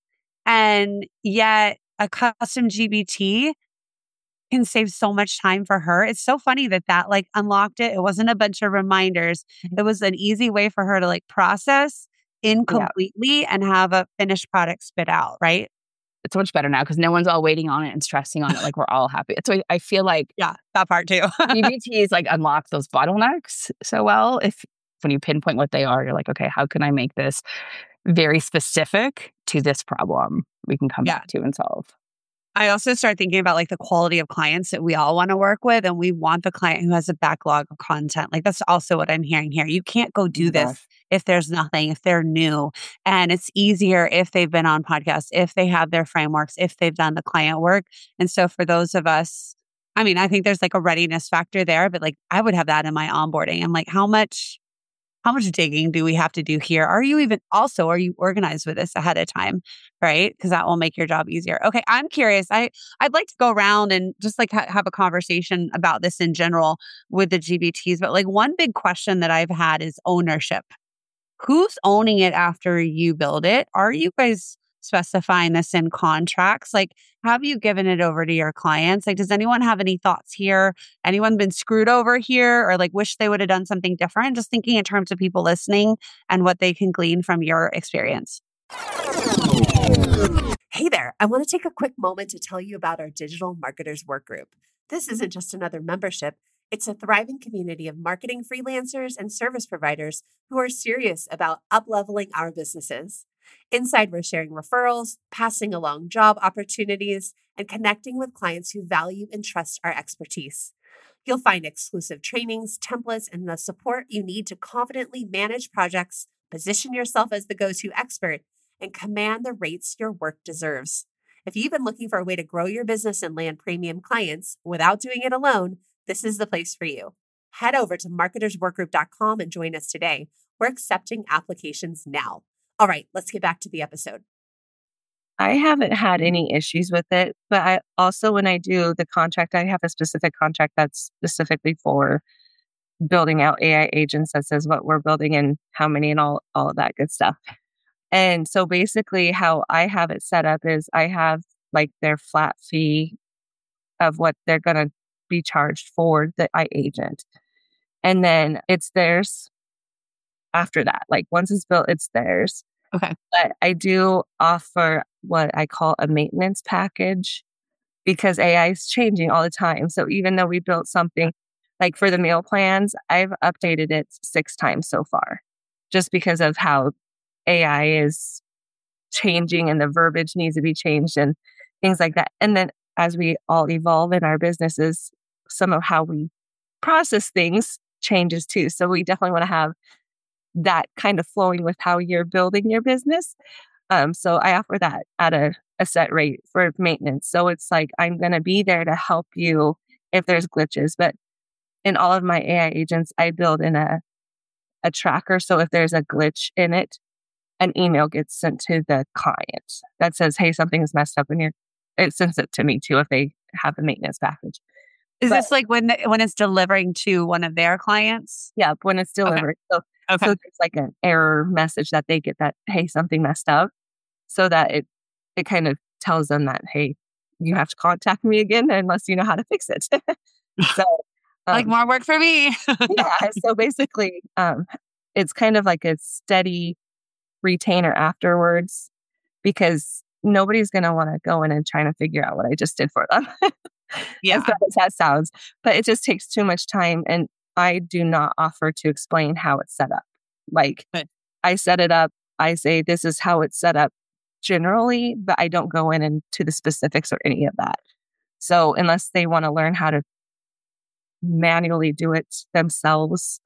And yet a custom G B T can save so much time for her. It's so funny that that like unlocked it. It wasn't a bunch of reminders. It was an easy way for her to like process incompletely yeah. and have a finished product spit out, right? It's so much better now because no one's all waiting on it and stressing on it. Like we're all happy. So I, I feel like yeah, that part too. G B Ts like unlock those bottlenecks so well. If when you pinpoint what they are, you're like, okay, how can I make this very specific to this problem we can come yeah. back to and solve? I also start thinking about like the quality of clients that we all want to work with. And we want the client who has a backlog of content. Like that's also what I'm hearing here. You can't go do this yes. if there's nothing, if they're new. And it's easier if they've been on podcasts, if they have their frameworks, if they've done the client work. And so for those of us, I mean, I think there's like a readiness factor there, but like I would have that in my onboarding. I'm like, how much How much digging do we have to do here? Are you even also, are you organized with this ahead of time? Right? Because that will make your job easier. Okay. I'm curious. I, I'd like to go around and just like ha- have a conversation about this in general with the G B Ts. But like one big question that I've had is ownership. Who's owning it after you build it? Are you guys specifying this in contracts? Like, have you given it over to your clients? Like, does anyone have any thoughts here? Anyone been screwed over here or like wish they would have done something different? Just thinking in terms of people listening and what they can glean from your experience. Hey there. I want to take a quick moment to tell you about our Digital Marketers Workgroup. This isn't just another membership. It's a thriving community of marketing freelancers and service providers who are serious about up-leveling our businesses. Inside, we're sharing referrals, passing along job opportunities, and connecting with clients who value and trust our expertise. You'll find exclusive trainings, templates, and the support you need to confidently manage projects, position yourself as the go-to expert, and command the rates your work deserves. If you've been looking for a way to grow your business and land premium clients without doing it alone, this is the place for you. Head over to marketers workgroup dot com and join us today. We're accepting applications now. All right, let's get back to the episode. I haven't had any issues with it, but I also, when I do the contract, I have a specific contract that's specifically for building out A I agents that says what we're building and how many and all, all of that good stuff. And so basically how I have it set up is I have like their flat fee of what they're going to be charged for the A I agent. And then it's theirs after that. Like once it's built, it's theirs. Okay. But I do offer what I call a maintenance package because A I is changing all the time. So even though we built something like for the meal plans, I've updated it six times so far just because of how A I is changing and the verbiage needs to be changed and things like that. And then as we all evolve in our businesses, some of how we process things changes too. So we definitely want to have that kind of flowing with how you're building your business. Um, so I offer that at a, a set rate for maintenance. So it's like, I'm going to be there to help you if there's glitches. But in all of my A I agents, I build in a, a tracker. So if there's a glitch in it, an email gets sent to the client that says, hey, something's messed up in here. It sends it to me too if they have a maintenance package. Is but, this like when the, when it's delivering to one of their clients? Yeah, when it's delivered. Okay. So Okay. So there's like an error message that they get that, hey, something messed up. So that it it kind of tells them that, hey, you have to contact me again unless you know how to fix it. so um, like more work for me. yeah. So basically, um, it's kind of like a steady retainer afterwards because nobody's going to want to go in and try to figure out what I just did for them. Yeah. As bad as that sounds. But it just takes too much time. And I do not offer to explain how it's set up. Like Good. I set it up. I say, this is how it's set up generally, but I don't go in into the specifics or any of that. So unless they want to learn how to manually do it themselves,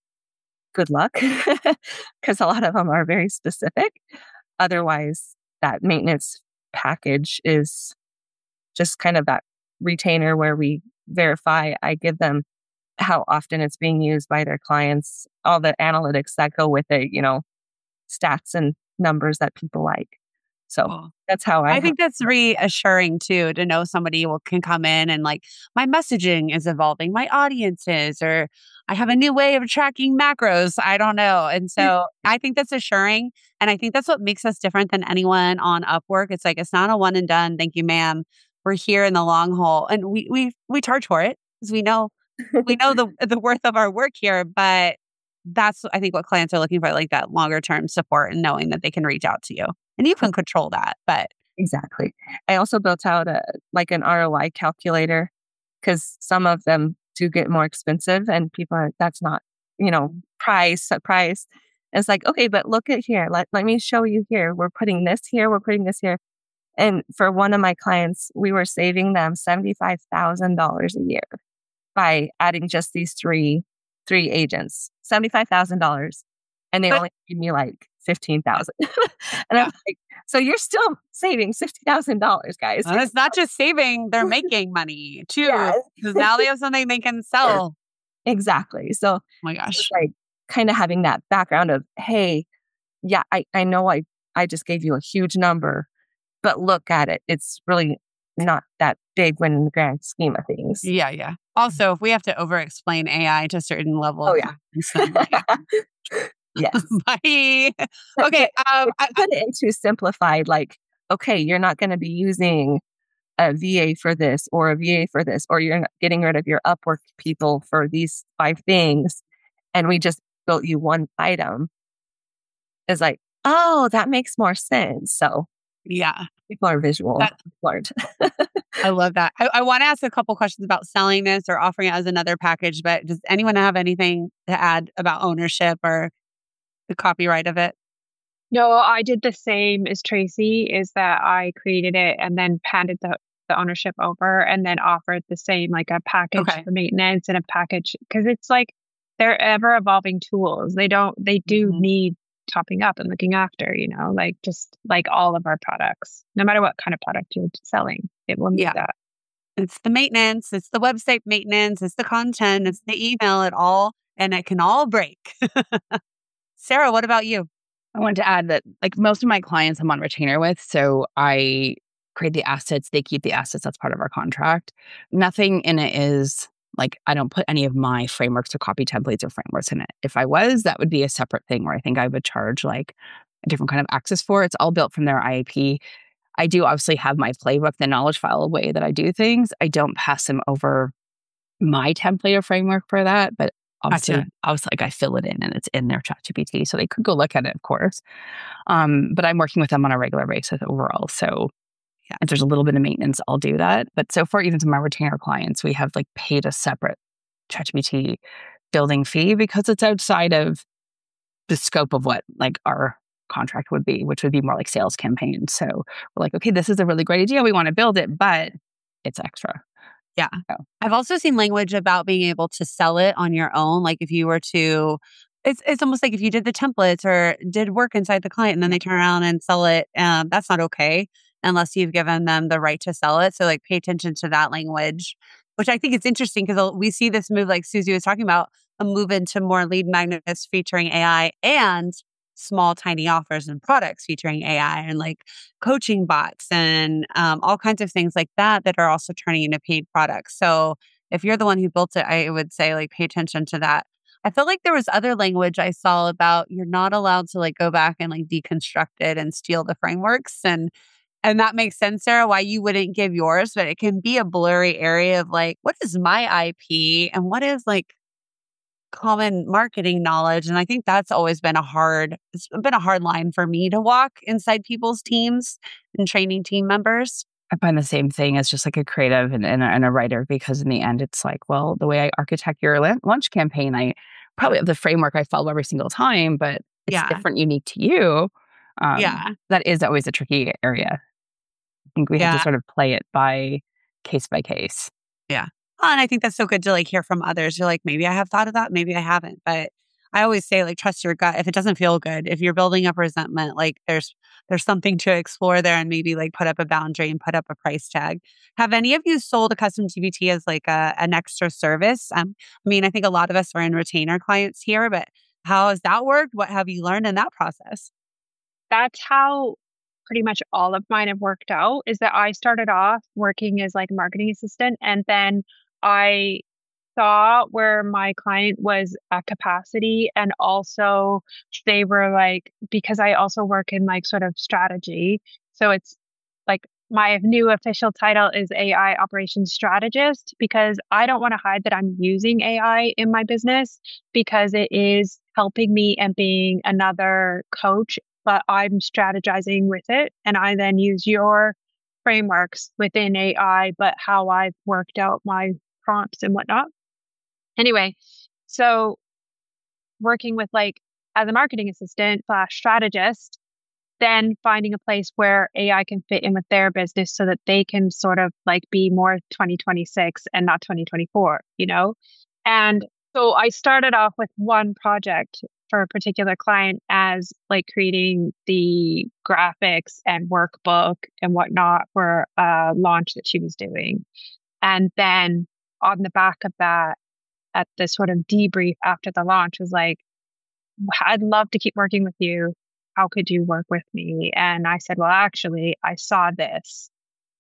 good luck. Because a lot of them are very specific. Otherwise, that maintenance package is just kind of that retainer where we verify. I give them how often it's being used by their clients, all the analytics that go with it, you know, stats and numbers that people like. So oh. that's how I... I think that's reassuring too, to know somebody will can come in and like, my messaging is evolving, my audience is, or I have a new way of tracking macros. I don't know. And so I think that's assuring. And I think that's what makes us different than anyone on Upwork. It's like, it's not a one and done. Thank you, ma'am. We're here in the long haul. And we we we charge for it because we know we know the the worth of our work here, but that's, I think, what clients are looking for, like that longer term support and knowing that they can reach out to you and you can control that. But exactly. I also built out a like an R O I calculator because some of them do get more expensive and people are, that's not, you know, price, price. It's like, okay, but look at here. Let, let me show you here. We're putting this here. We're putting this here. And for one of my clients, we were saving them seventy-five thousand dollars a year by adding just these three, three agents, seventy-five thousand dollars. And they But- only paid me like fifteen thousand dollars. And I'm like, so you're still saving sixty thousand dollars, guys. And it's not just saving, they're making money too. Yes. Because now they have something they can sell. Exactly. So Oh my gosh. it's like kind of having that background of, hey, yeah, I, I know I, I just gave you a huge number, but look at it. It's really not that big when in the grand scheme of things. Yeah, yeah. Also, if we have to over explain A I to a certain level, Oh, of yeah. then, like, Yes. bye. Okay. Um, I, Put it into simplified, like, okay, you're not going to be using a V A for this or a V A for this, or you're getting rid of your Upwork people for these five things. And we just built you one item. It's like, oh, that makes more sense. So yeah. people are visual. That- learned. I love that. I, I want to ask a couple questions about selling this or offering it as another package, but does anyone have anything to add about ownership or the copyright of it? No, I did the same as Tracy, is that I created it and then handed the, the ownership over and then offered the same, like a package Okay. for maintenance and a package, because it's like they're ever evolving tools. They don't, they do Mhm. need topping up and looking after, you know, like just like all of our products, no matter what kind of product you're selling, it will need Yeah. that. It's the maintenance, it's the website maintenance, it's the content, it's the email, it all, and it can all break. Sarah, what about you? I wanted to add that, like, most of my clients I'm on retainer with, so I create the assets, they keep the assets. That's part of our contract. Nothing in it is like, I don't put any of my frameworks or copy templates or frameworks in it. If I was, that would be a separate thing where I think I would charge like a different kind of access for. It's all built from their I P. I do obviously have my playbook, the knowledge file way that I do things. I don't pass them over my template or framework for that, but obviously, Gotcha. obviously like I fill it in and it's in their ChatGPT, so they could go look at it, of course. Um, but I'm working with them on a regular basis overall. So Yeah. if there's a little bit of maintenance, I'll do that. But so far, even to my retainer clients, we have like paid a separate ChatGPT building fee because it's outside of the scope of what like our contract would be, which would be more like sales campaigns. So we're like, okay, this is a really great idea. We want to build it, but it's extra. Yeah. So. I've also seen language about being able to sell it on your own. Like if you were to, it's it's almost like if you did the templates or did work inside the client and then they turn around and sell it, um, that's not okay unless you've given them the right to sell it. So like pay attention to that language, which I think is interesting because we see this move, like Susie was talking about, a move into more lead magnets featuring A I and small, tiny offers and products featuring A I and like coaching bots and um, all kinds of things like that that are also turning into paid products. So if you're the one who built it, I would say like pay attention to that. I feel like there was other language I saw about you're not allowed to like go back and like deconstruct it and steal the frameworks. And and that makes sense, Sarah, why you wouldn't give yours, but it can be a blurry area of like, what is my I P and what is like common marketing knowledge. And I think that's always been a hard, it's been a hard line for me to walk inside people's teams and training team members. I find the same thing as just like a creative and, and, a, and a writer, because in the end, it's like, well, the way I architect your launch campaign, I probably have the framework I follow every single time, but it's Yeah. different, unique to you. Um, Yeah. That is always a tricky area. I think we have Yeah. to sort of play it by case by case. And I think that's so good to like hear from others. You're like, maybe I have thought of that, maybe I haven't. But I always say like, trust your gut. If it doesn't feel good, if you're building up resentment, like there's there's something to explore there and maybe like put up a boundary and put up a price tag. Have any of you sold a custom G P T as like a, an extra service? Um, I mean, I think a lot of us are in retainer clients here, but how has that worked? What have you learned in that process? That's how pretty much all of mine have worked out, is that I started off working as like a marketing assistant, and then I saw where my client was at capacity, and also they were like, because I also work in like sort of strategy. So it's like my new official title is A I operations strategist, because I don't want to hide that I'm using A I in my business, because it is helping me and being another coach, but I'm strategizing with it. And I then use your frameworks within A I, but how I've worked out my prompts and whatnot. Anyway, so working with like as a marketing assistant slash strategist, then finding a place where A I can fit in with their business so that they can sort of like be more twenty twenty-six and not twenty twenty-four, you know? And so I started off with one project for a particular client as like creating the graphics and workbook and whatnot for a launch that she was doing. And then on the back of that, at the sort of debrief after the launch was like, I'd love to keep working with you. How could you work with me? And I said, well, actually, I saw this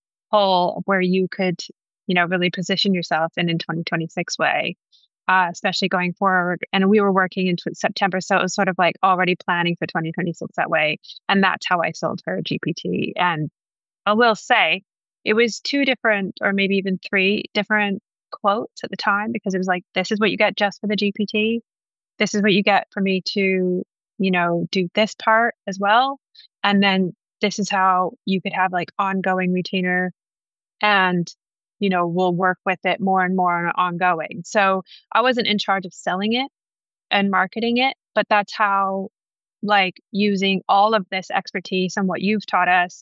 hole where you could, you know, really position yourself in in twenty twenty-six way, uh, especially going forward. And we were working into September. So it was sort of like already planning for twenty twenty-six that way. And that's how I sold her G P T. And I will say it was two different or maybe even three different quotes at the time, because it was like, this is what you get just for the G P T. This is what you get for me to, you know, do this part as well. And then this is how you could have like ongoing retainer and, you know, we'll work with it more and more on ongoing. So I wasn't in charge of selling it and marketing it, but that's how like using all of this expertise and what you've taught us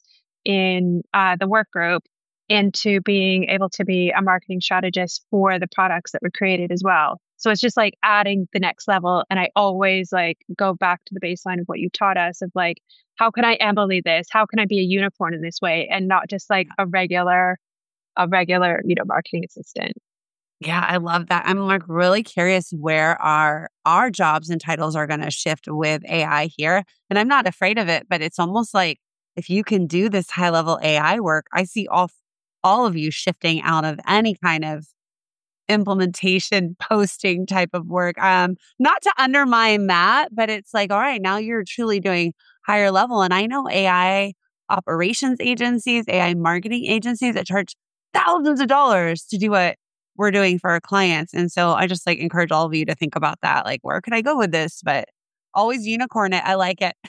in uh, the work group into being able to be a marketing strategist for the products that were created as well. So it's just like adding the next level. And I always like go back to the baseline of what you taught us of like, how can I embody this? How can I be a unicorn in this way? And not just like a regular, a regular, you know, marketing assistant. Yeah, I love that. I'm like really curious where our our jobs and titles are going to shift with A I here. And I'm not afraid of it, but it's almost like if you can do this high level A I work, I see all all of you shifting out of any kind of implementation posting type of work. Um, not to undermine that, but it's like, all right, now you're truly doing higher level. And I know A I operations agencies, A I marketing agencies that charge thousands of dollars to do what we're doing for our clients. And so I just like encourage all of you to think about that. Like, where could I go with this? But always unicorn it. I like it.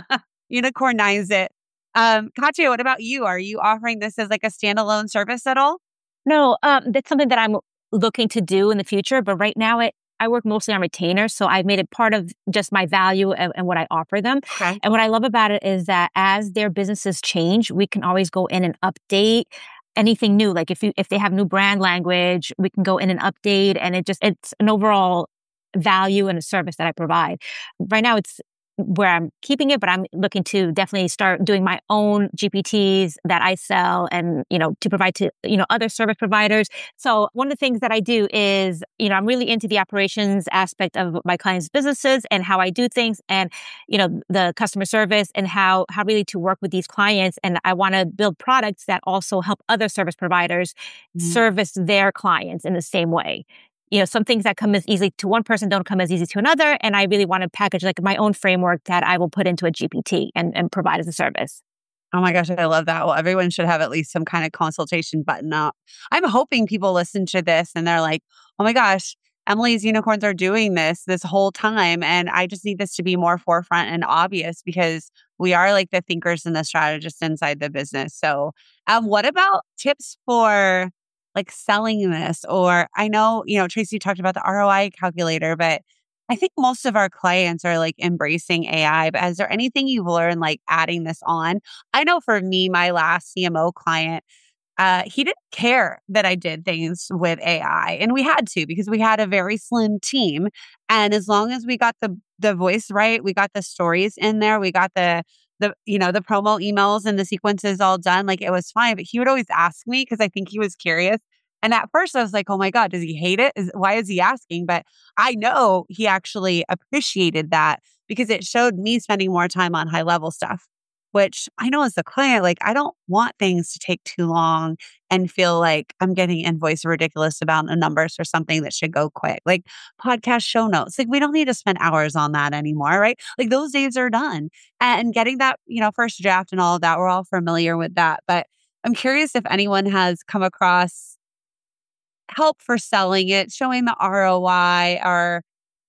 Unicornize it. Um, Katya, what about you? Are you offering this as like a standalone service at all? No, um, that's something that I'm looking to do in the future. But right now, it, I work mostly on retainers. So I've made it part of just my value and, and what I offer them. Okay. And what I love about it is that as their businesses change, we can always go in and update anything new. Like if you, if they have new brand language, we can go in and update. And it just, it's an overall value and a service that I provide. Right now, it's where I'm keeping it, but I'm looking to definitely start doing my own G P Ts that I sell and, you know, to provide to, you know, other service providers. So one of the things that I do is, you know, I'm really into the operations aspect of my clients' businesses and how I do things and, you know, the customer service and how, how really to work with these clients. And I want to build products that also help other service providers mm. service their clients in the same way. You know, some things that come as easily to one person don't come as easy to another. And I really want to package like my own framework that I will put into a G P T and, and provide as a service. Oh my gosh, I love that. Well, everyone should have at least some kind of consultation button up. I'm hoping people listen to this and they're like, oh my gosh, Emily's unicorns are doing this this whole time. And I just need this to be more forefront and obvious because we are like the thinkers and the strategists inside the business. So um, what about tips for like selling this? Or I know, you know, Tracy talked about the R O I calculator, but I think most of our clients are like embracing A I. But is there anything you've learned like adding this on? I know for me, my last C M O client, uh, he didn't care that I did things with A I. And we had to because we had a very slim team. And as long as we got the the voice right, we got the stories in there, we got the the, you know, the promo emails and the sequences all done, like it was fine. But he would always ask me because I think he was curious. And at first I was like, oh my God, does he hate it? Is, why is he asking? But I know he actually appreciated that because it showed me spending more time on high level stuff, which I know as a client, like I don't want things to take too long and feel like I'm getting invoiced a ridiculous amount of numbers for something that should go quick. Like podcast show notes, like we don't need to spend hours on that anymore, right? Like those days are done. And getting that, you know, first draft and all of that, we're all familiar with that. But I'm curious if anyone has come across help for selling it, showing the R O I, or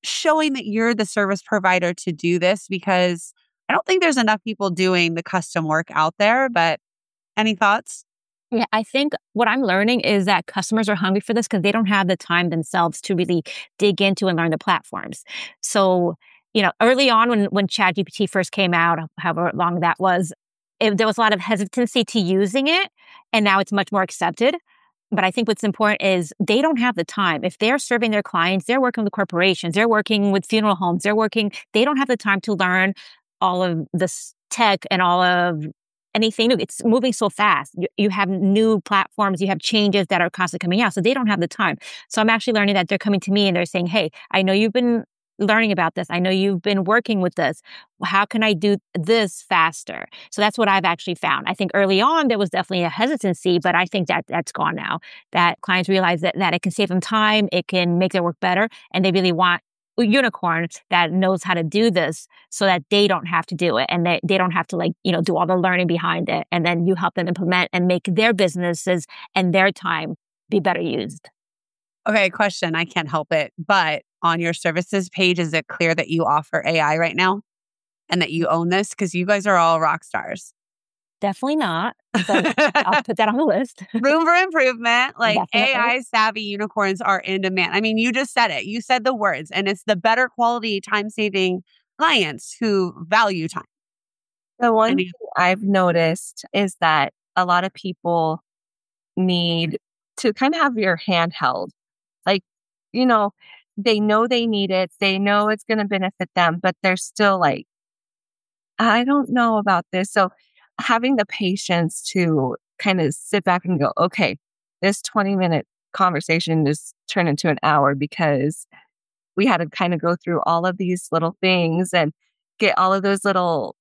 showing that you're the service provider to do this? Because I don't think there's enough people doing the custom work out there, but any thoughts? Yeah, I think what I'm learning is that customers are hungry for this because they don't have the time themselves to really dig into and learn the platforms. So, you know, early on when, when ChatGPT first came out, however long that was, it, there was a lot of hesitancy to using it. And now it's much more accepted. But I think what's important is they don't have the time. If they're serving their clients, they're working with corporations, they're working with funeral homes, they're working, they don't have the time to learn all of this tech and all of anything new. It's moving so fast. You, you have new platforms, you have changes that are constantly coming out. So they don't have the time. So I'm actually learning that they're coming to me and they're saying, hey, I know you've been learning about this. I know you've been working with this. How can I do this faster? So that's what I've actually found. I think early on, there was definitely a hesitancy, but I think that that's gone now. That clients realize that, that it can save them time, it can make their work better, and they really want a unicorn that knows how to do this so that they don't have to do it and they, they don't have to like, you know, do all the learning behind it. And then you help them implement and make their businesses and their time be better used. Okay, question. I can't help it. But on your services page, is it clear that you offer A I right now and that you own this? Because you guys are all rock stars. Definitely not. But I'll put that on the list. Room for improvement. Like Definitely. A I savvy unicorns are in demand. I mean, you just said it. You said the words, and it's the better quality, time saving clients who value time. The one And thing I've noticed is that a lot of people need to kind of have your hand held. Like, you know, they know they need it. They know it's going to benefit them, but they're still like, I don't know about this. So having the patience to kind of sit back and go, okay, this twenty minute conversation just turned into an hour because we had to kind of go through all of these little things and get all of those little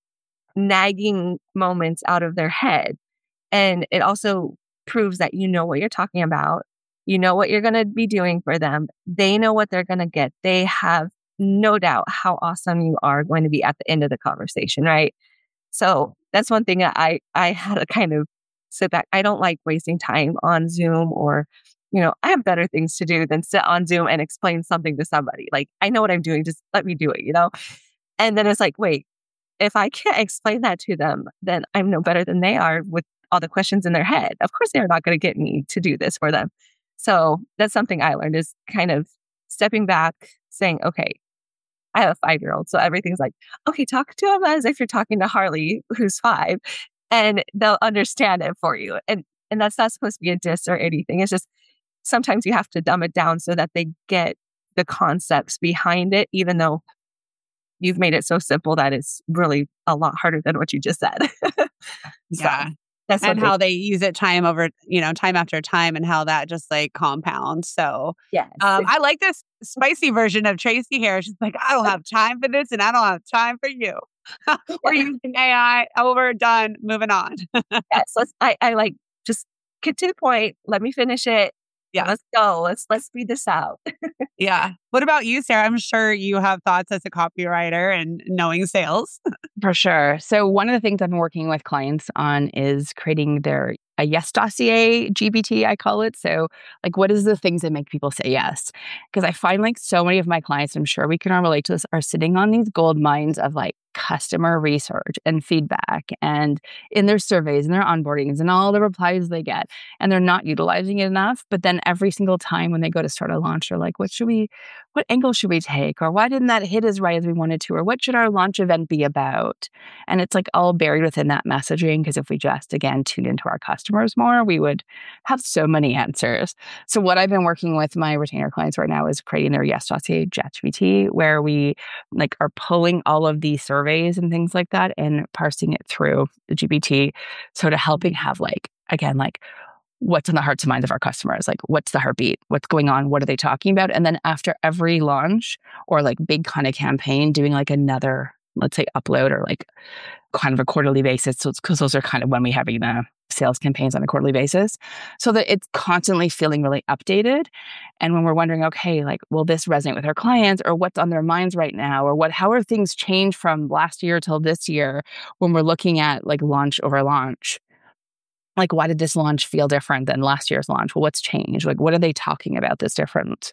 nagging moments out of their head. And it also proves that you know what you're talking about. You know what you're going to be doing for them. They know what they're going to get. They have no doubt how awesome you are going to be at the end of the conversation, right? So that's one thing that I, I had to kind of sit back. I don't like wasting time on Zoom or, you know, I have better things to do than sit on Zoom and explain something to somebody. Like, I know what I'm doing. Just let me do it, you know? And then it's like, wait, if I can't explain that to them, then I'm no better than they are with all the questions in their head. Of course, they're not going to get me to do this for them. So that's something I learned is kind of stepping back, saying, okay, I have a five-year-old. So everything's like, okay, talk to him as if you're talking to Harley, who's five, and they'll understand it for you. And and that's not supposed to be a diss or anything. It's just sometimes you have to dumb it down so that they get the concepts behind it, even though you've made it so simple that it's really a lot harder than what you just said. So, yeah. That's and how they use it time over, you know, time after time and how that just like compounds. So yes. um, I like this spicy version of Tracy here. She's like, I don't have time for this and I don't have time for you. We're using A I, over, done, moving on. Yes, let's, I, I like, just get to the point. Let me finish it. Yeah. Let's go. Let's, let's speed this out. Yeah. What about you, Sarah? I'm sure you have thoughts as a copywriter and knowing sales. For sure. So one of the things I've been working with clients on is creating their a yes dossier G P T, I call it. So like, what is the things that make people say yes? Because I find like so many of my clients, I'm sure we can all relate to this, are sitting on these gold mines of like customer research and feedback and in their surveys and their onboardings and all the replies they get. And they're not utilizing it enough. But then every single time when they go to start a launch, they're like, what should we, what angle should we take? Or why didn't that hit as right as we wanted to? Or what should our launch event be about? And it's like all buried within that messaging. Because if we just, again, tuned into our customers more, we would have so many answers. So what I've been working with my retainer clients right now is creating their yes dossier ChatGPT, where we like are pulling all of these surveys and things like that and parsing it through the G P T. So to helping have like, again, like what's in the hearts and minds of our customers? Like what's the heartbeat? What's going on? What are they talking about? And then after every launch or like big kind of campaign, doing like another, let's say upload or like kind of a quarterly basis. So it's because those are kind of when we have the sales campaigns on a quarterly basis, so that it's constantly feeling really updated. And when we're wondering, okay, like, will this resonate with our clients or what's on their minds right now? Or what, how are things changed from last year till this year when we're looking at like launch over launch? Like, why did this launch feel different than last year's launch? Well, what's changed? Like, what are they talking about that's different?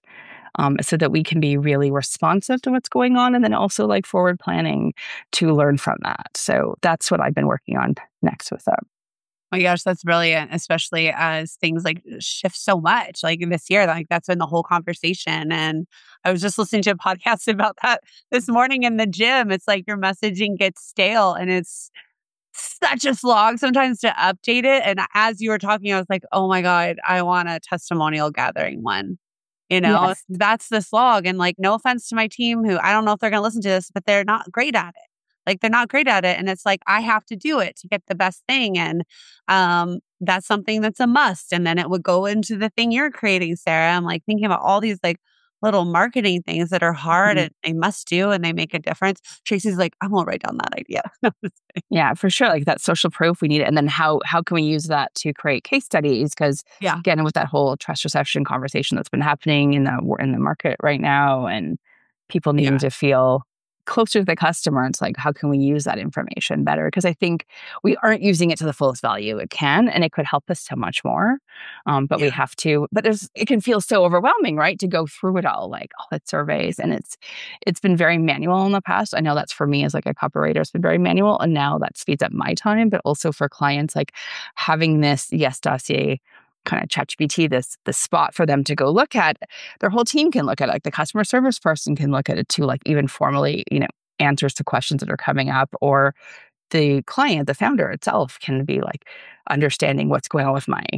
um, so that we can be really responsive to what's going on and then also like forward planning to learn from that. So that's what I've been working on next with them. Oh my gosh, that's brilliant, especially as things like shift so much. Like this year, like that's been the whole conversation. And I was just listening to a podcast about that this morning in the gym. It's like your messaging gets stale and it's such a slog sometimes to update it. And as you were talking, I was like, oh my God, I want a testimonial gathering one. You know, Yes. that's the slog. And like, no offense to my team who I don't know if they're going to listen to this, but they're not great at it. Like they're not great at it. And it's like, I have to do it to get the best thing. And um, that's something that's a must. And then it would go into the thing you're creating, Sarah. I'm like thinking about all these like little marketing things that are hard mm-hmm. and they must do and they make a difference. Tracy's like, I won't write down that idea. Yeah, for sure. Like that social proof, we need it. And then how how can we use that to create case studies? Because yeah. again, with that whole trust reception conversation that's been happening in the in the market right now and people needing yeah. to feel closer to the customer. It's like, how can we use that information better? Because I think we aren't using it to the fullest value it can, and it could help us so much more. Um, but yeah. we have to, but there's, it can feel so overwhelming, right? To go through it all, like all the surveys. And it's, it's been very manual in the past. I know that's for me as like a copywriter, it's been very manual. And now that speeds up my time, but also for clients, like having this Yes Dossier kind of ChatGPT, this this spot for them to go look at. Their whole team can look at it. Like the customer service person can look at it too, like even formally, you know, answers to questions that are coming up, or the client, the founder itself can be like understanding what's going on with my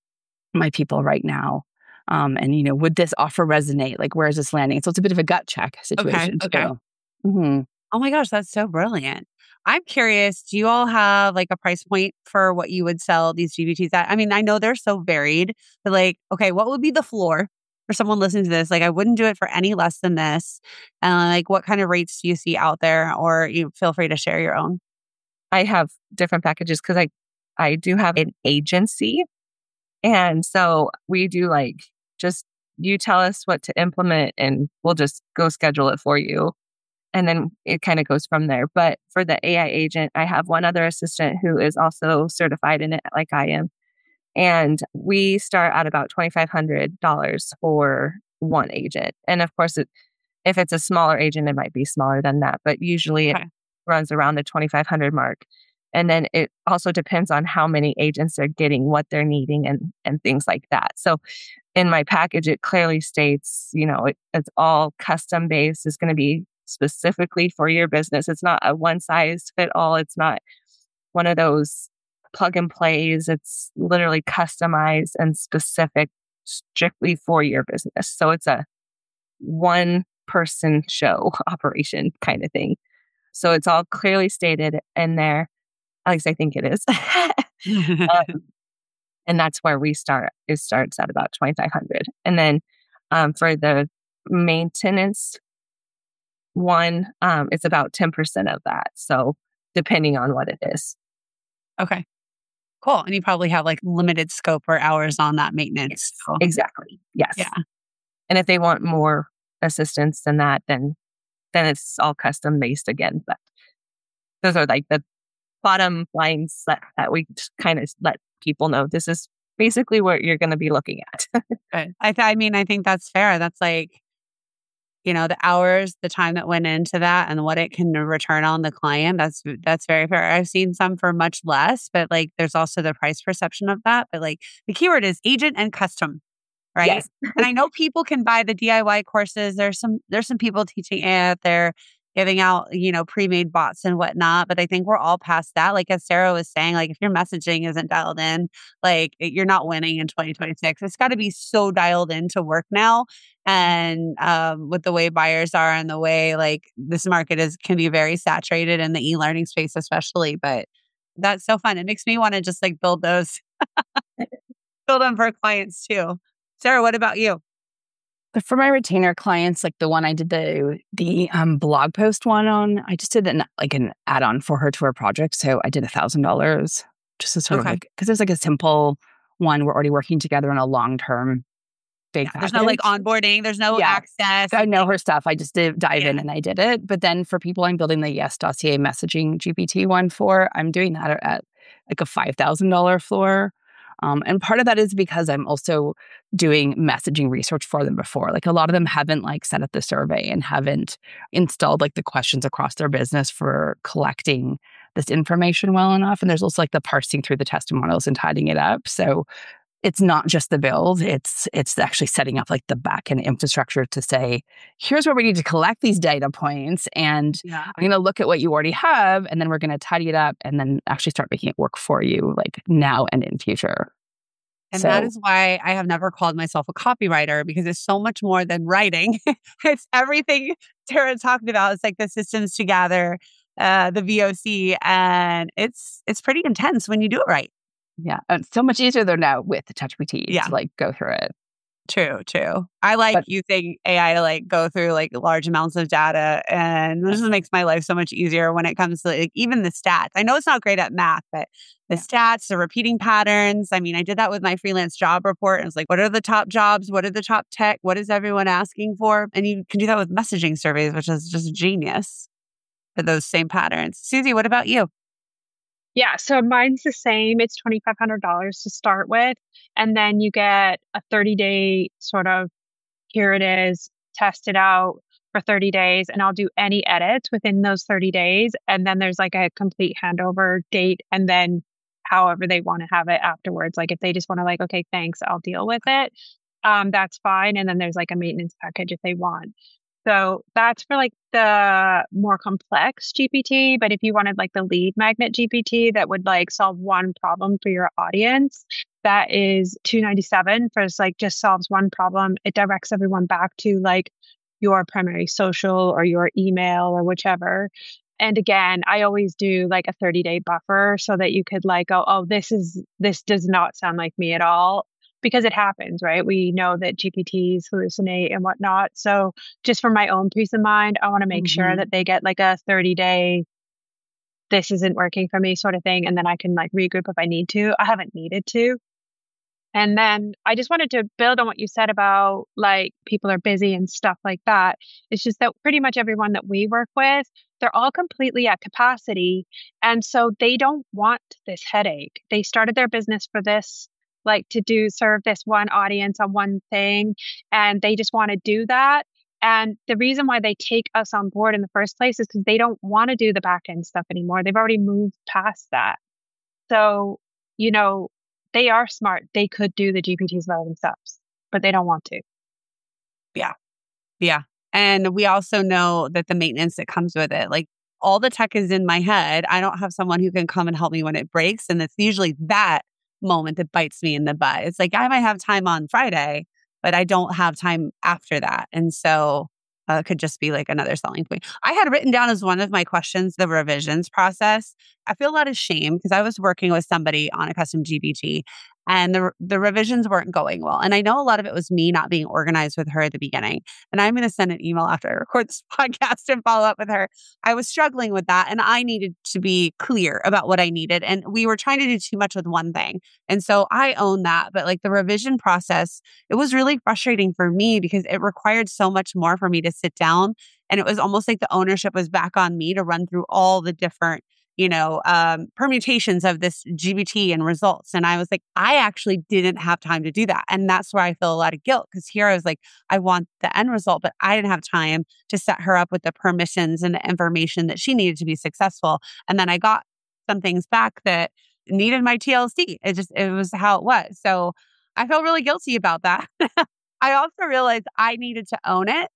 my people right now. Um, and, you know, would this offer resonate? Like, where is this landing? So it's a bit of a gut check situation. Okay. okay. Mm-hmm. Oh my gosh, that's so brilliant. I'm curious, do you all have like a price point for what you would sell these G P Ts at? I mean, I know they're so varied, but like, okay, what would be the floor for someone listening to this? Like, I wouldn't do it for any less than this. And uh, like, what kind of rates do you see out there? Or you feel free to share your own. I have different packages because I, I do have an agency. And so we do like, just you tell us what to implement and we'll just go schedule it for you. And then it kind of goes from there. But for the A I agent, I have one other assistant who is also certified in it like I am. And we start at about twenty-five hundred dollars for one agent. And of course, it, if it's a smaller agent, it might be smaller than that. But usually okay. it runs around the twenty-five hundred mark. And then it also depends on how many agents are getting what they're needing and, and things like that. So in my package, it clearly states, you know, it, it's all custom based. It's going to be specifically for your business. It's not a one size fit all. It's not one of those plug and plays. It's literally customized and specific strictly for your business. So it's a one person show operation kind of thing. So it's all clearly stated in there. At least I think it is. um, and that's where we start. It starts at about twenty-five hundred. And then um, for the maintenance one, um, it's about ten percent of that. So depending on what it is. Okay. Cool. And you probably have like limited scope or hours on that maintenance. So. Exactly. Yes. Yeah. And if they want more assistance than that, then then it's all custom based again. But those are like the bottom lines that, that we kind of let people know. This is basically what you're going to be looking at. Good. I, th- I mean, I think that's fair. That's like, you know, the hours, the time that went into that and what it can return on the client. That's, that's very fair. I've seen some for much less, but like, there's also the price perception of that. But like the keyword is agent and custom, right? Yes. And I know people can buy the D I Y courses. There's some, there's some people teaching it. They're giving out, you know, pre-made bots and whatnot. But I think we're all past that. Like as Sarah was saying, like if your messaging isn't dialed in, like you're not winning in twenty twenty-six. It's got to be so dialed in to work now. And um, with the way buyers are and the way like this market is can be very saturated in the e-learning space, especially. But that's so fun. It makes me want to just like build those, build them for clients too. Sarah, what about you? For my retainer clients, like the one I did the the um, blog post one on, I just did an like an add-on for her to her project. So I did a thousand dollars just to sort okay. of like, because it's like a simple one. We're already working together on a long-term big yeah, There's no like onboarding. There's no yeah. access. I know her stuff. I just did dive yeah. in and I did it. But then for people I'm building the Yes Dossier messaging G P T one for, I'm doing that at like a five thousand dollars floor. Um, and part of that is because I'm also doing messaging research for them before. Like a lot of them haven't like set up the survey and haven't installed like the questions across their business for collecting this information well enough. And there's also like the parsing through the testimonials and tidying it up. So it's not just the build, it's it's actually setting up like the backend infrastructure to say, here's where we need to collect these data points. And Yeah. I'm going to look at what you already have, and then we're going to tidy it up and then actually start making it work for you like now and in future. And So- that is why I have never called myself a copywriter, because it's so much more than writing. It's everything Tara talked about. It's like the systems to gather, uh, the V O C, and it's it's pretty intense when you do it right. Yeah. And it's so much easier though now with the ChatGPT Yeah. to like go through it. True, true. I like But- using A I to like go through like large amounts of data, and this just makes my life so much easier when it comes to like even the stats. I know it's not great at math, but the stats, the repeating patterns. I mean, I did that with my freelance job report. And it's like, what are the top jobs? What are the top tech? What is everyone asking for? And you can do that with messaging surveys, which is just genius for those same patterns. Susie, what about you? Yeah, so mine's the same. It's twenty-five hundred dollars to start with. And then you get a thirty day sort of, here it is, test it out for thirty days. And I'll do any edits within those thirty days. And then there's like a complete handover date. And then however they want to have it afterwards. Like if they just want to like, okay, thanks, I'll deal with it. Um, that's fine. And then there's like a maintenance package if they want. So that's for like the more complex G P T. But if you wanted like the lead magnet G P T that would like solve one problem for your audience, that is two ninety-seven for like just solves one problem. It directs everyone back to like your primary social or your email or whichever. And again, I always do like a thirty day buffer so that you could like go, oh, this is, this does not sound like me at all. Because it happens, right? We know that G P Ts hallucinate and whatnot. So just for my own peace of mind, I want to make Mhm. sure that they get like a thirty day, this isn't working for me sort of thing. And then I can like regroup if I need to. I haven't needed to. And then I just wanted to build on what you said about like people are busy and stuff like that. It's just that pretty much everyone that we work with, they're all completely at capacity. And so they don't want this headache. They started their business for this, like to do serve this one audience on one thing, and they just want to do that. And the reason why they take us on board in the first place is because they don't want to do the back end stuff anymore. They've already moved past that. So, you know, they are smart. They could do the G P Ts by themselves, but they don't want to. Yeah. And we also know that the maintenance that comes with it, like all the tech is in my head. I don't have someone who can come and help me when it breaks. And it's usually that moment that bites me in the butt. It's like I might have time on Friday, but I don't have time after that. And so uh, it could just be like another selling point. I had written down as one of my questions the revisions process. I feel a lot of shame because I was working with somebody on a custom G P T and the the revisions weren't going well. And I know a lot of it was me not being organized with her at the beginning. And I'm going to send an email after I record this podcast and follow up with her. I was struggling with that and I needed to be clear about what I needed. And we were trying to do too much with one thing. And so I own that. But like the revision process, it was really frustrating for me because it required so much more for me to sit down. And it was almost like the ownership was back on me to run through all the different you know, um, permutations of this G P T and results. And I was like, I actually didn't have time to do that. And that's where I feel a lot of guilt because here I was like, I want the end result, but I didn't have time to set her up with the permissions and the information that she needed to be successful. And then I got some things back that needed my T L C. It just, it was how it was. So I felt really guilty about that. I also realized I needed to own it.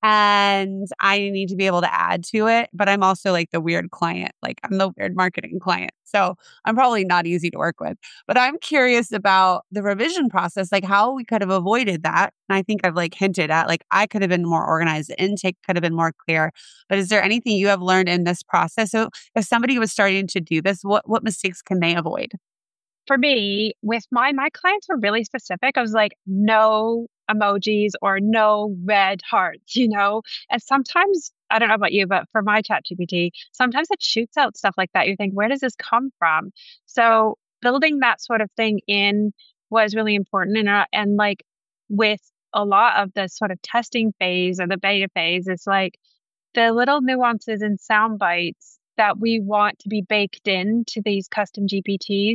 And I need to be able to add to it. But I'm also like the weird client. Like I'm the weird marketing client. So I'm probably not easy to work with. But I'm curious about the revision process, like how we could have avoided that. And I think I've like hinted at like I could have been more organized. The intake could have been more clear. But is there anything you have learned in this process? So if somebody was starting to do this, what what mistakes can they avoid? For me, with my my clients were really specific. I was like, no emojis or no red hearts, you know? And sometimes, I don't know about you, but for my ChatGPT, sometimes it shoots out stuff like that. You think, where does this come from? So building that sort of thing in was really important. And, uh, and like with a lot of the sort of testing phase or the beta phase, it's like the little nuances and sound bites that we want to be baked into these custom G P Ts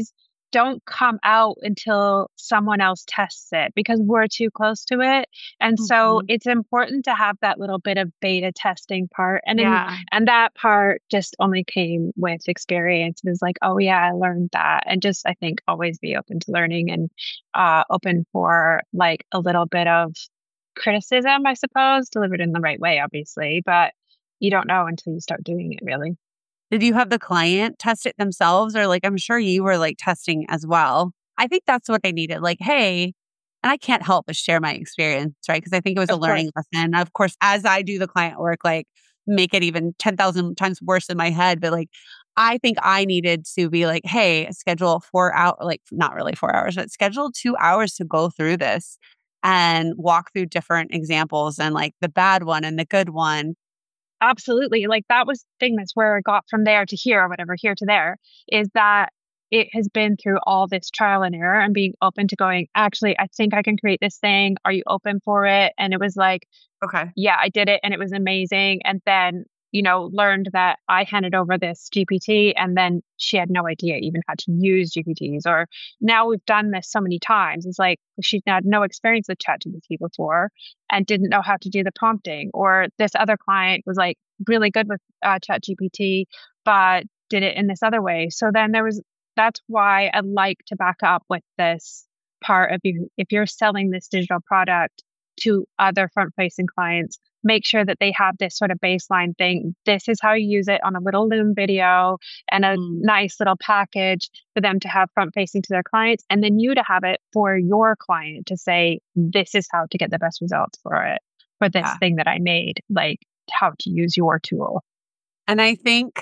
don't come out until someone else tests it because we're too close to it. And mm-hmm. so it's important to have that little bit of beta testing part. And yeah. in, and that part just only came with experience. It was like, oh yeah, I learned that. And just, I think, always be open to learning and uh, open for like a little bit of criticism, I suppose, delivered in the right way, obviously. But you don't know until you start doing it, really. Did you have the client test it themselves? Or like, I'm sure you were like testing as well. I think that's what I needed. Like, hey, and I can't help but share my experience, right? Because I think it was of a learning course. lesson. Of course, as I do the client work, like make it even ten thousand times worse in my head. But like, I think I needed to be like, hey, schedule four hours, like not really four hours, but schedule two hours to go through this and walk through different examples and like the bad one and the good one. Absolutely. Like that was the thing. That's where I got from there to here or whatever, here to there, is that it has been through all this trial and error and being open to going, actually, I think I can create this thing. Are you open for it? And it was like, okay, yeah, I did it. And it was amazing. And then, you know, learned that I handed over this G P T and then she had no idea even how to use G P Ts. Or now we've done this so many times. It's like she had no experience with ChatGPT before and didn't know how to do the prompting. Or this other client was like really good with uh, ChatGPT, but did it in this other way. So then there was, that's why I like to back up with this part of you. If you're selling this digital product to other front-facing clients, make sure that they have this sort of baseline thing. This is how you use it on a little Loom video and a mm. nice little package for them to have front-facing to their clients. And then you to have it for your client to say, this is how to get the best results for it, for this yeah. thing that I made, like how to use your tool. And I think,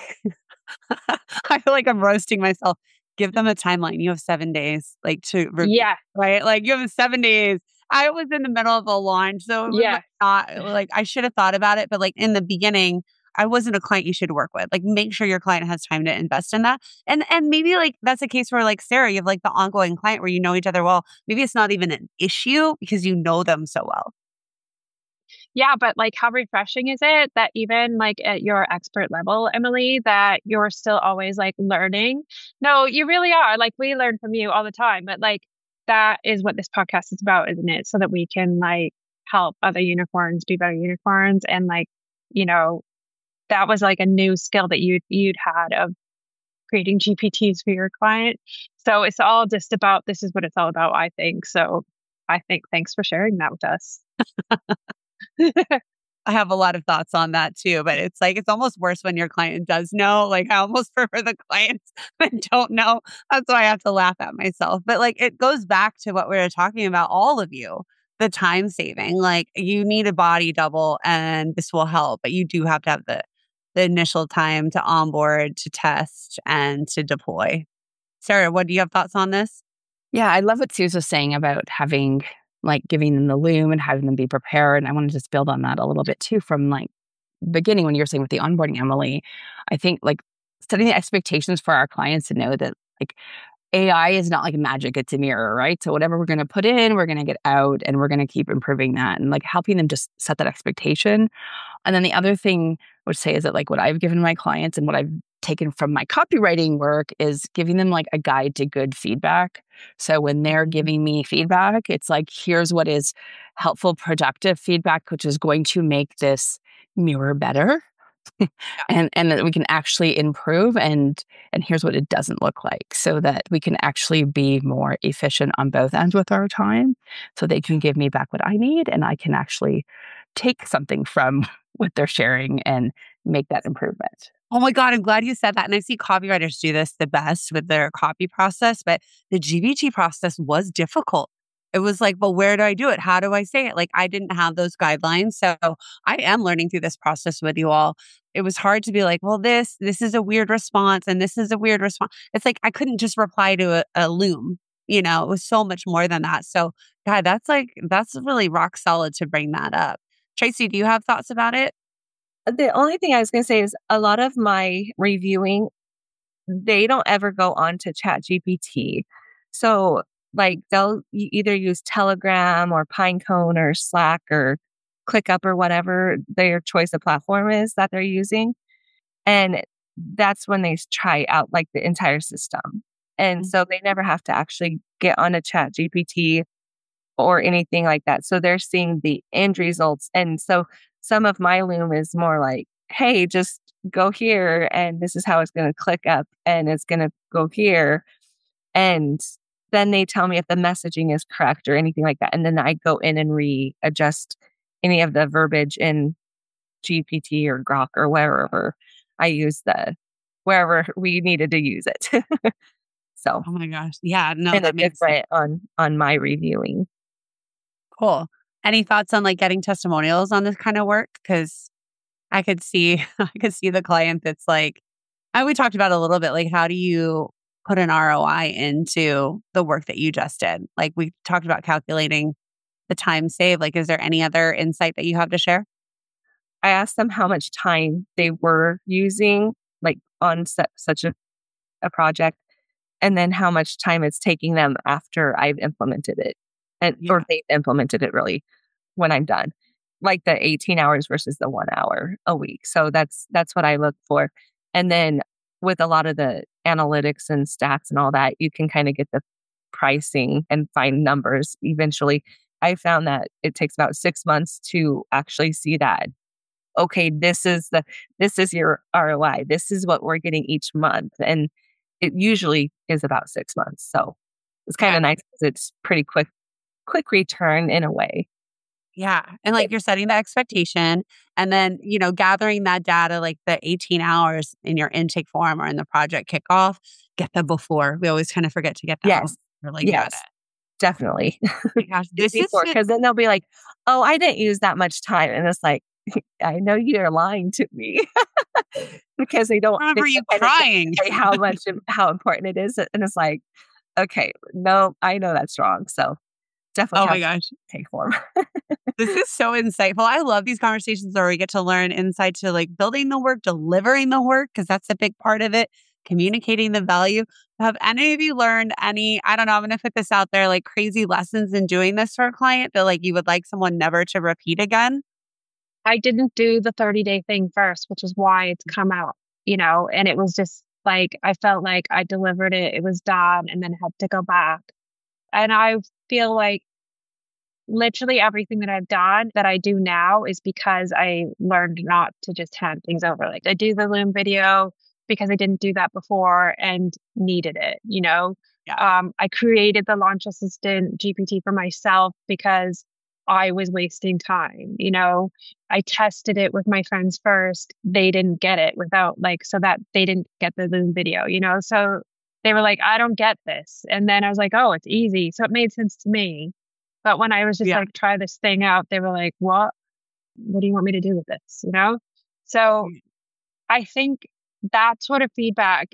I feel like I'm roasting myself. Give them a timeline. You have seven days, like to review, yeah, right? Like you have seven days. I was in the middle of a launch, so it was yeah. like not like I should have thought about it, but like in the beginning, I wasn't a client you should work with. Like make sure your client has time to invest in that, and and maybe like that's a case where like Sarah, you have like the ongoing client where you know each other well. Maybe it's not even an issue because you know them so well. Yeah, but like how refreshing is it that even like at your expert level, Emily, that you're still always like learning? No, you really are. Like we learn from you all the time, but like that is what this podcast is about, isn't it? So that we can like help other unicorns be better unicorns. And like, you know, that was like a new skill that you'd, you'd had of creating G P Ts for your client. So it's all just about, this is what it's all about, I think. So I think thanks for sharing that with us. I have a lot of thoughts on that too, but it's like, it's almost worse when your client does know. Like I almost prefer the clients that don't know. That's why I have to laugh at myself. But like, it goes back to what we were talking about, all of you, the time saving. Like you need a body double and this will help, but you do have to have the, the initial time to onboard, to test and to deploy. Sarah, what do you have thoughts on this? Yeah, I love what Suze was saying about having like giving them the Loom and having them be prepared. And I want to just build on that a little bit too from like beginning when you were saying with the onboarding, Emily. I think like setting the expectations for our clients to know that like A I is not like magic, it's a mirror, right? So whatever we're going to put in, we're going to get out and we're going to keep improving that and like helping them just set that expectation. And then the other thing I would say is that like what I've given my clients and what I've taken from my copywriting work is giving them like a guide to good feedback. So when they're giving me feedback, it's like, here's what is helpful, productive feedback, which is going to make this mirror better. and and that we can actually improve and and here's what it doesn't look like so that we can actually be more efficient on both ends with our time so they can give me back what I need and I can actually take something from what they're sharing and make that improvement. Oh my God, I'm glad you said that. And I see copywriters do this the best with their copy process, but the G B T process was difficult. It was like, well, where do I do it? How do I say it? Like, I didn't have those guidelines. So I am learning through this process with you all. It was hard to be like, well, this, this is a weird response and this is a weird response. It's like, I couldn't just reply to a, a Loom, you know, it was so much more than that. So God, that's like, that's really rock solid to bring that up. Tracy, do you have thoughts about it? The only thing I was going to say is a lot of my reviewing, they don't ever go on to ChatGPT. So like they'll either use Telegram or Pinecone or Slack or ClickUp or whatever their choice of platform is that they're using. And that's when they try out like the entire system. And so they never have to actually get on a Chat G P T or anything like that. So they're seeing the end results. And so some of my Loom is more like, hey, just go here and this is how it's going to click up and it's going to go here. And then they tell me if the messaging is correct or anything like that. And then I go in and readjust any of the verbiage in G P T or Grok or wherever I use the, wherever we needed to use it. So, oh my gosh. Yeah, no, and that it's makes different on, on my reviewing. Cool. Any thoughts on like getting testimonials on this kind of work? Because I could see, I could see the client that's like, and we talked about a little bit, like how do you put an R O I into the work that you just did? Like we talked about calculating the time saved. Like, is there any other insight that you have to share? I asked them how much time they were using, like on su- such a, a project, and then how much time it's taking them after I've implemented it, and Yeah. or they've implemented it really when I'm done, like the eighteen hours versus the one hour a week. So that's that's what I look for. And then with a lot of the analytics and stats and all that, you can kind of get the pricing and find numbers eventually. I found that it takes about six months to actually see that. Okay, this is the this is your R O I. This is what we're getting each month, and it usually is about six months. So it's kind of Yeah. nice because it's pretty quick, quick return in a way. Yeah. And like you're setting the expectation and then, you know, gathering that data, like the eighteen hours in your intake form or in the project kickoff, get them before. We always kind of forget to get that Yes, before, like, yes, get definitely. it. My gosh, this is Before, just- because then they'll be like, "Oh, I didn't use that much time," and it's like, I know you're lying to me because they don't I remember they you don't crying. say how much how important it is, and it's like, okay, no, I know that's wrong. So definitely Oh have my gosh. to take form. This is so insightful. I love these conversations where we get to learn insight to like building the work, delivering the work, because that's a big part of it, communicating the value. Have any of you learned any, I don't know, I'm going to put this out there, like crazy lessons in doing this for a client that like you would like someone never to repeat again? I didn't do the thirty day thing first, which is why it's come out, you know, and it was just like, I felt like I delivered it, it was done, and then had to go back. And I feel like literally everything that I've done that I do now is because I learned not to just hand things over. Like I do the Loom video because I didn't do that before and needed it, you know? Yeah. Um, I created the Launch Assistant G P T for myself because I was wasting time, you know? I tested it with my friends first. They didn't get it without like, so that they didn't get the Loom video, you know? So they were like, I don't get this. And then I was like, oh, it's easy. So it made sense to me. But when I was just Yeah. like, try this thing out, they were like, what? What do you want me to do with this? You know? So I think that sort of feedback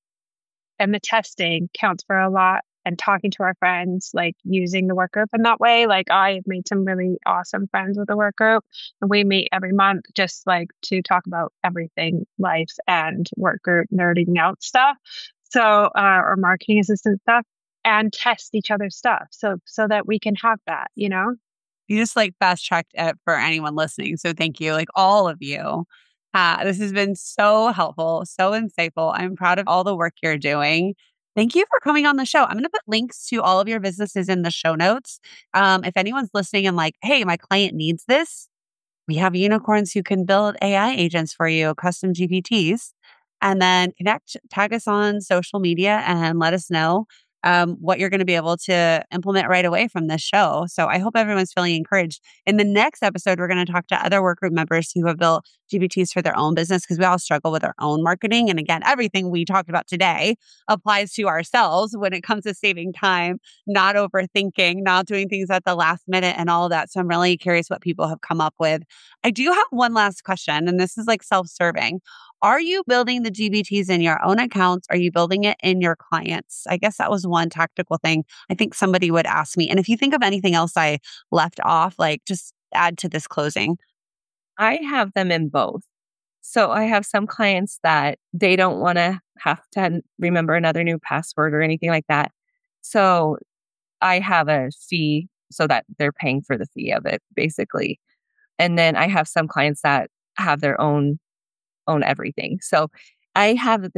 and the testing counts for a lot. And talking to our friends, like using the work group in that way. Like I've made some really awesome friends with the work group. And we meet every month just like to talk about everything, life and work group nerding out stuff. So, uh, or marketing assistant stuff, and test each other's stuff. So, so that we can have that, you know? You just like fast tracked it for anyone listening. So thank you, like all of you. Uh, this has been so helpful, so insightful. I'm proud of all the work you're doing. Thank you for coming on the show. I'm going to put links to all of your businesses in the show notes. Um, if anyone's listening and like, hey, my client needs this, we have unicorns who can build A I agents for you, custom G P Ts, and then connect, tag us on social media and let us know um, what you're going to be able to implement right away from this show. So I hope everyone's feeling encouraged. In the next episode, we're going to talk to other workgroup members who have built G P Ts for their own business because we all struggle with our own marketing. And again, everything we talked about today applies to ourselves when it comes to saving time, not overthinking, not doing things at the last minute and all of that. So I'm really curious what people have come up with. I do have one last question, and this is like self-serving. Are you building the G P Ts in your own accounts? Are you building it in your clients? I guess that was one tactical thing I think somebody would ask me. And if you think of anything else I left off, like just add to this closing. I have them in both. So I have some clients that they don't want to have to remember another new password or anything like that. So I have a fee so that they're paying for the fee of it, basically. And then I have some clients that have their own own everything. So I have this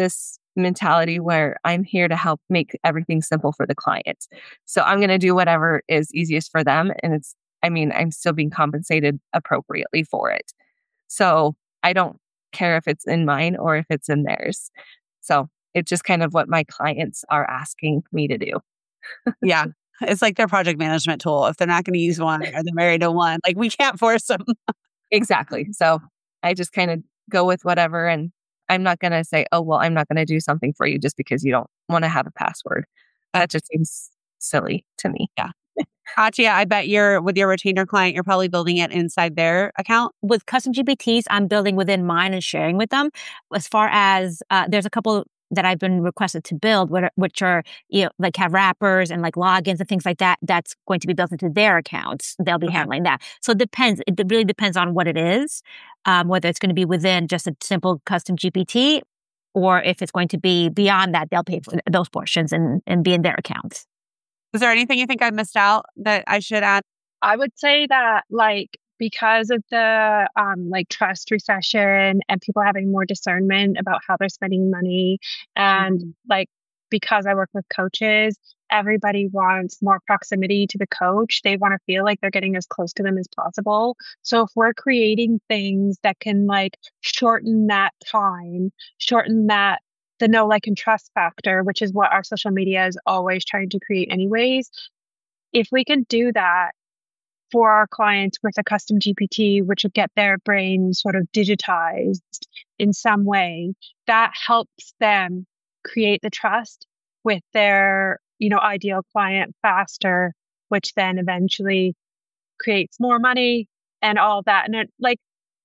mentality where I'm here to help make everything simple for the client. So I'm going to do whatever is easiest for them. And it's, I mean, I'm still being compensated appropriately for it. So I don't care if it's in mine or if it's in theirs. So it's just kind of what my clients are asking me to do. Yeah. It's like their project management tool. If they're not going to use one or they're married to one, like we can't force them. Exactly. So I just kind of go with whatever. And I'm not going to say, oh, well, I'm not going to do something for you just because you don't want to have a password. That just seems silly to me. Yeah. Katya, I bet you're with your retainer client, you're probably building it inside their account. With custom G P Ts, I'm building within mine and sharing with them. As far as uh, there's a couple that I've been requested to build, which are, you know, like have wrappers and like logins and things like that. That's going to be built into their accounts. They'll be okay. handling that. So it depends. It really depends on what it is, um, whether it's going to be within just a simple custom G P T, or if it's going to be beyond that, they'll pay for those portions and, and be in their accounts. Is there anything you think I missed out that I should add? I would say that, like, because of the um, like trust recession and people having more discernment about how they're spending money, and mm-hmm. like because I work with coaches, everybody wants more proximity to the coach. They want to feel like they're getting as close to them as possible. So if we're creating things that can like shorten that time, shorten that the know, like, and trust factor, which is what our social media is always trying to create anyways. If we can do that for our clients with a custom G P T, which will get their brain sort of digitized in some way, that helps them create the trust with their, you know, ideal client faster, which then eventually creates more money and all that. And it, like,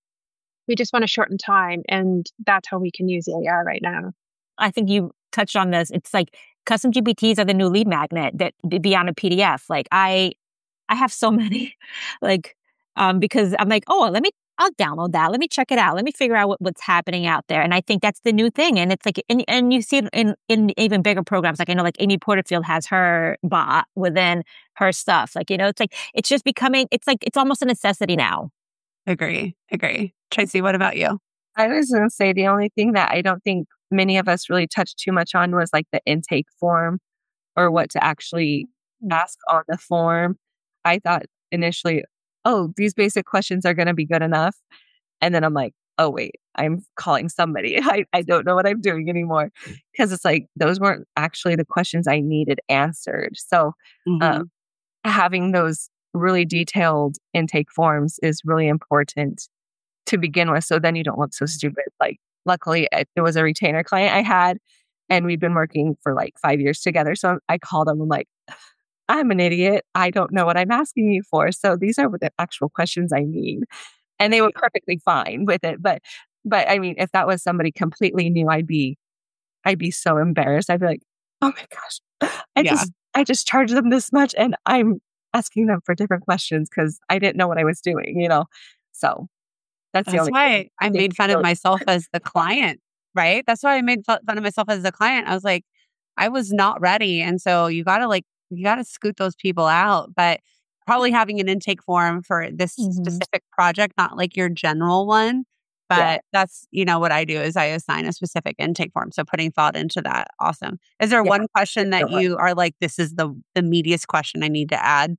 we just want to shorten time, and that's how we can use A I right now. I think you touched on this. It's like custom G P Ts are the new lead magnet that beyond a P D F. Like I, I have so many, like, um, because I'm like, oh, let me, I'll download that. Let me check it out. Let me figure out what, what's happening out there. And I think that's the new thing. And it's like, and, and you see it in, in even bigger programs. Like I know like Amy Porterfield has her bot within her stuff. Like, you know, it's like, it's just becoming, it's like, it's almost a necessity now. Agree. Agree. Tracy, what about you? I was going to say the only thing that I don't think many of us really touched too much on was like the intake form or what to actually ask on the form. I thought initially, oh, these basic questions are going to be good enough. And then I'm like, oh, wait, I'm calling somebody. I, I don't know what I'm doing anymore. Because it's like, those weren't actually the questions I needed answered. So mm-hmm. um, having those really detailed intake forms is really important to begin with. So then you don't look so stupid. Like, luckily, it, it was a retainer client I had, and we'd been working for like five years together. So I called him. I'm like, I'm an idiot. I don't know what I'm asking you for. So these are the actual questions I need. And they were perfectly fine with it. But, but I mean, if that was somebody completely new, I'd be, I'd be so embarrassed. I'd be like, oh my gosh, I yeah. just, I just charged them this much and I'm asking them for different questions because I didn't know what I was doing, you know? So that's, that's the only why thing. I made fun of myself as the client, right? That's why I made fun of myself as the client. I was like, I was not ready. And so you got to like, you got to scoot those people out, but probably having an intake form for this mm-hmm. specific project, not like your general one. But yeah. that's, you know, what I do is I assign a specific intake form. So putting thought into that. Awesome. Is there yeah. one question that you are like, this is the, the meatiest question I need to add?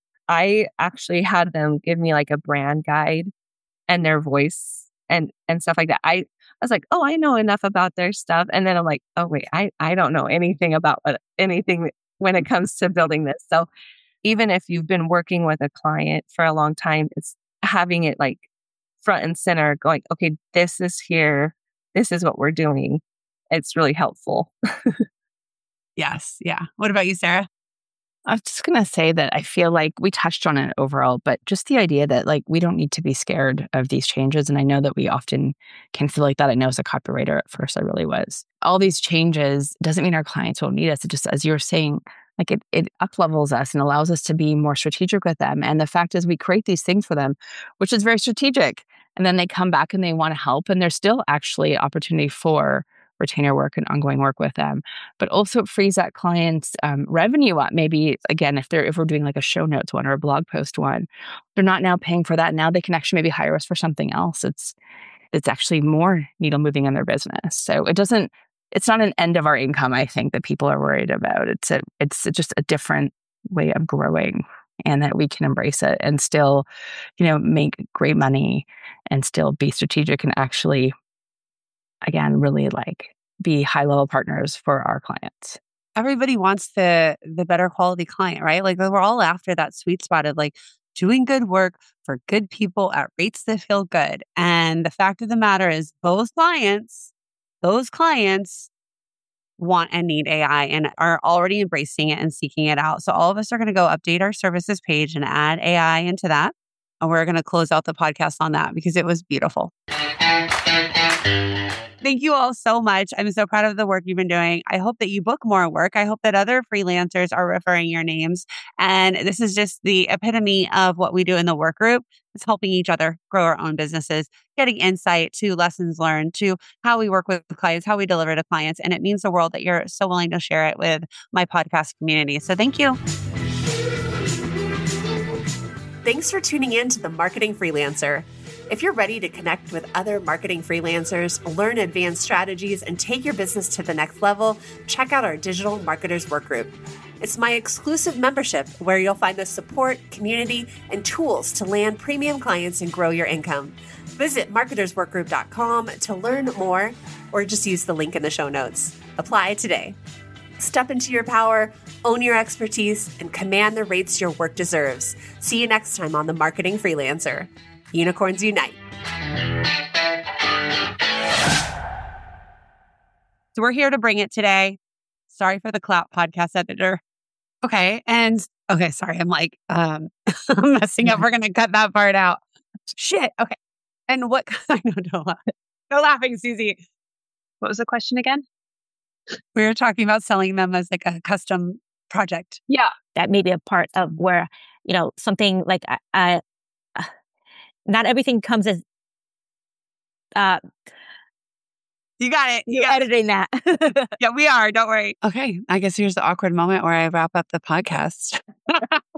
I actually had them give me like a brand guide and their voice and, and stuff like that. I, I was like, oh, I know enough about their stuff. And then I'm like, oh, wait, I, I don't know anything about what, anything when it comes to building this. So even if you've been working with a client for a long time, it's having it like front and center going, okay, this is here. This is what we're doing. It's really helpful. Yes. Yeah. What about you, Sarah? I was just going to say that I feel like we touched on it overall, but just the idea that like we don't need to be scared of these changes. And I know that we often can feel like that. I know as a copywriter at first I really was. All these changes doesn't mean our clients won't need us. It just, as you were saying, like it, it up levels us and allows us to be more strategic with them. And the fact is we create these things for them, which is very strategic. And then they come back and they want to help. And there's still actually opportunity for retainer work and ongoing work with them, but also it frees that client's um, revenue up. Maybe again, if they're if we're doing like a show notes one or a blog post one, they're not now paying for that. Now they can actually maybe hire us for something else. It's it's actually more needle moving in their business. So it doesn't it's not an end of our income, I think, that people are worried about. It's a, it's just a different way of growing, and that we can embrace it and still, you know, make great money and still be strategic and actually, again, really like be high level partners for our clients. Everybody wants the the better quality client, right? Like we're all after that sweet spot of like doing good work for good people at rates that feel good. And the fact of the matter is those clients, those clients want and need A I and are already embracing it and seeking it out. So all of us are going to go update our services page and add A I into that. And we're going to close out the podcast on that because it was beautiful. Thank you all so much. I'm so proud of the work you've been doing. I hope that you book more work. I hope that other freelancers are referring your names. And this is just the epitome of what we do in the work group. It's helping each other grow our own businesses, getting insight to lessons learned, to how we work with clients, how we deliver to clients. And it means the world that you're so willing to share it with my podcast community. So thank you. Thanks for tuning in to The Marketing Freelancer. If you're ready to connect with other marketing freelancers, learn advanced strategies, and take your business to the next level, check out our Digital Marketers Workgroup. It's my exclusive membership where you'll find the support, community, and tools to land premium clients and grow your income. Visit marketers work group dot com to learn more, or just use the link in the show notes. Apply today. Step into your power, own your expertise, and command the rates your work deserves. See you next time on The Marketing Freelancer. Unicorns Unite. So we're here to bring it today. Sorry for the clap, podcast editor. Okay. And okay, sorry. I'm like, um, I'm messing up. We're going to cut that part out. Shit. Okay. And what, I know, don't laugh. No laughing, Susie. What was the question again? We were talking about selling them as like a custom project. Yeah. That may be a part of where, you know, something like, uh, uh, not everything comes as, uh, You got it. You're editing that. Yeah, we are. Don't worry. Okay. I guess here's the awkward moment where I wrap up the podcast.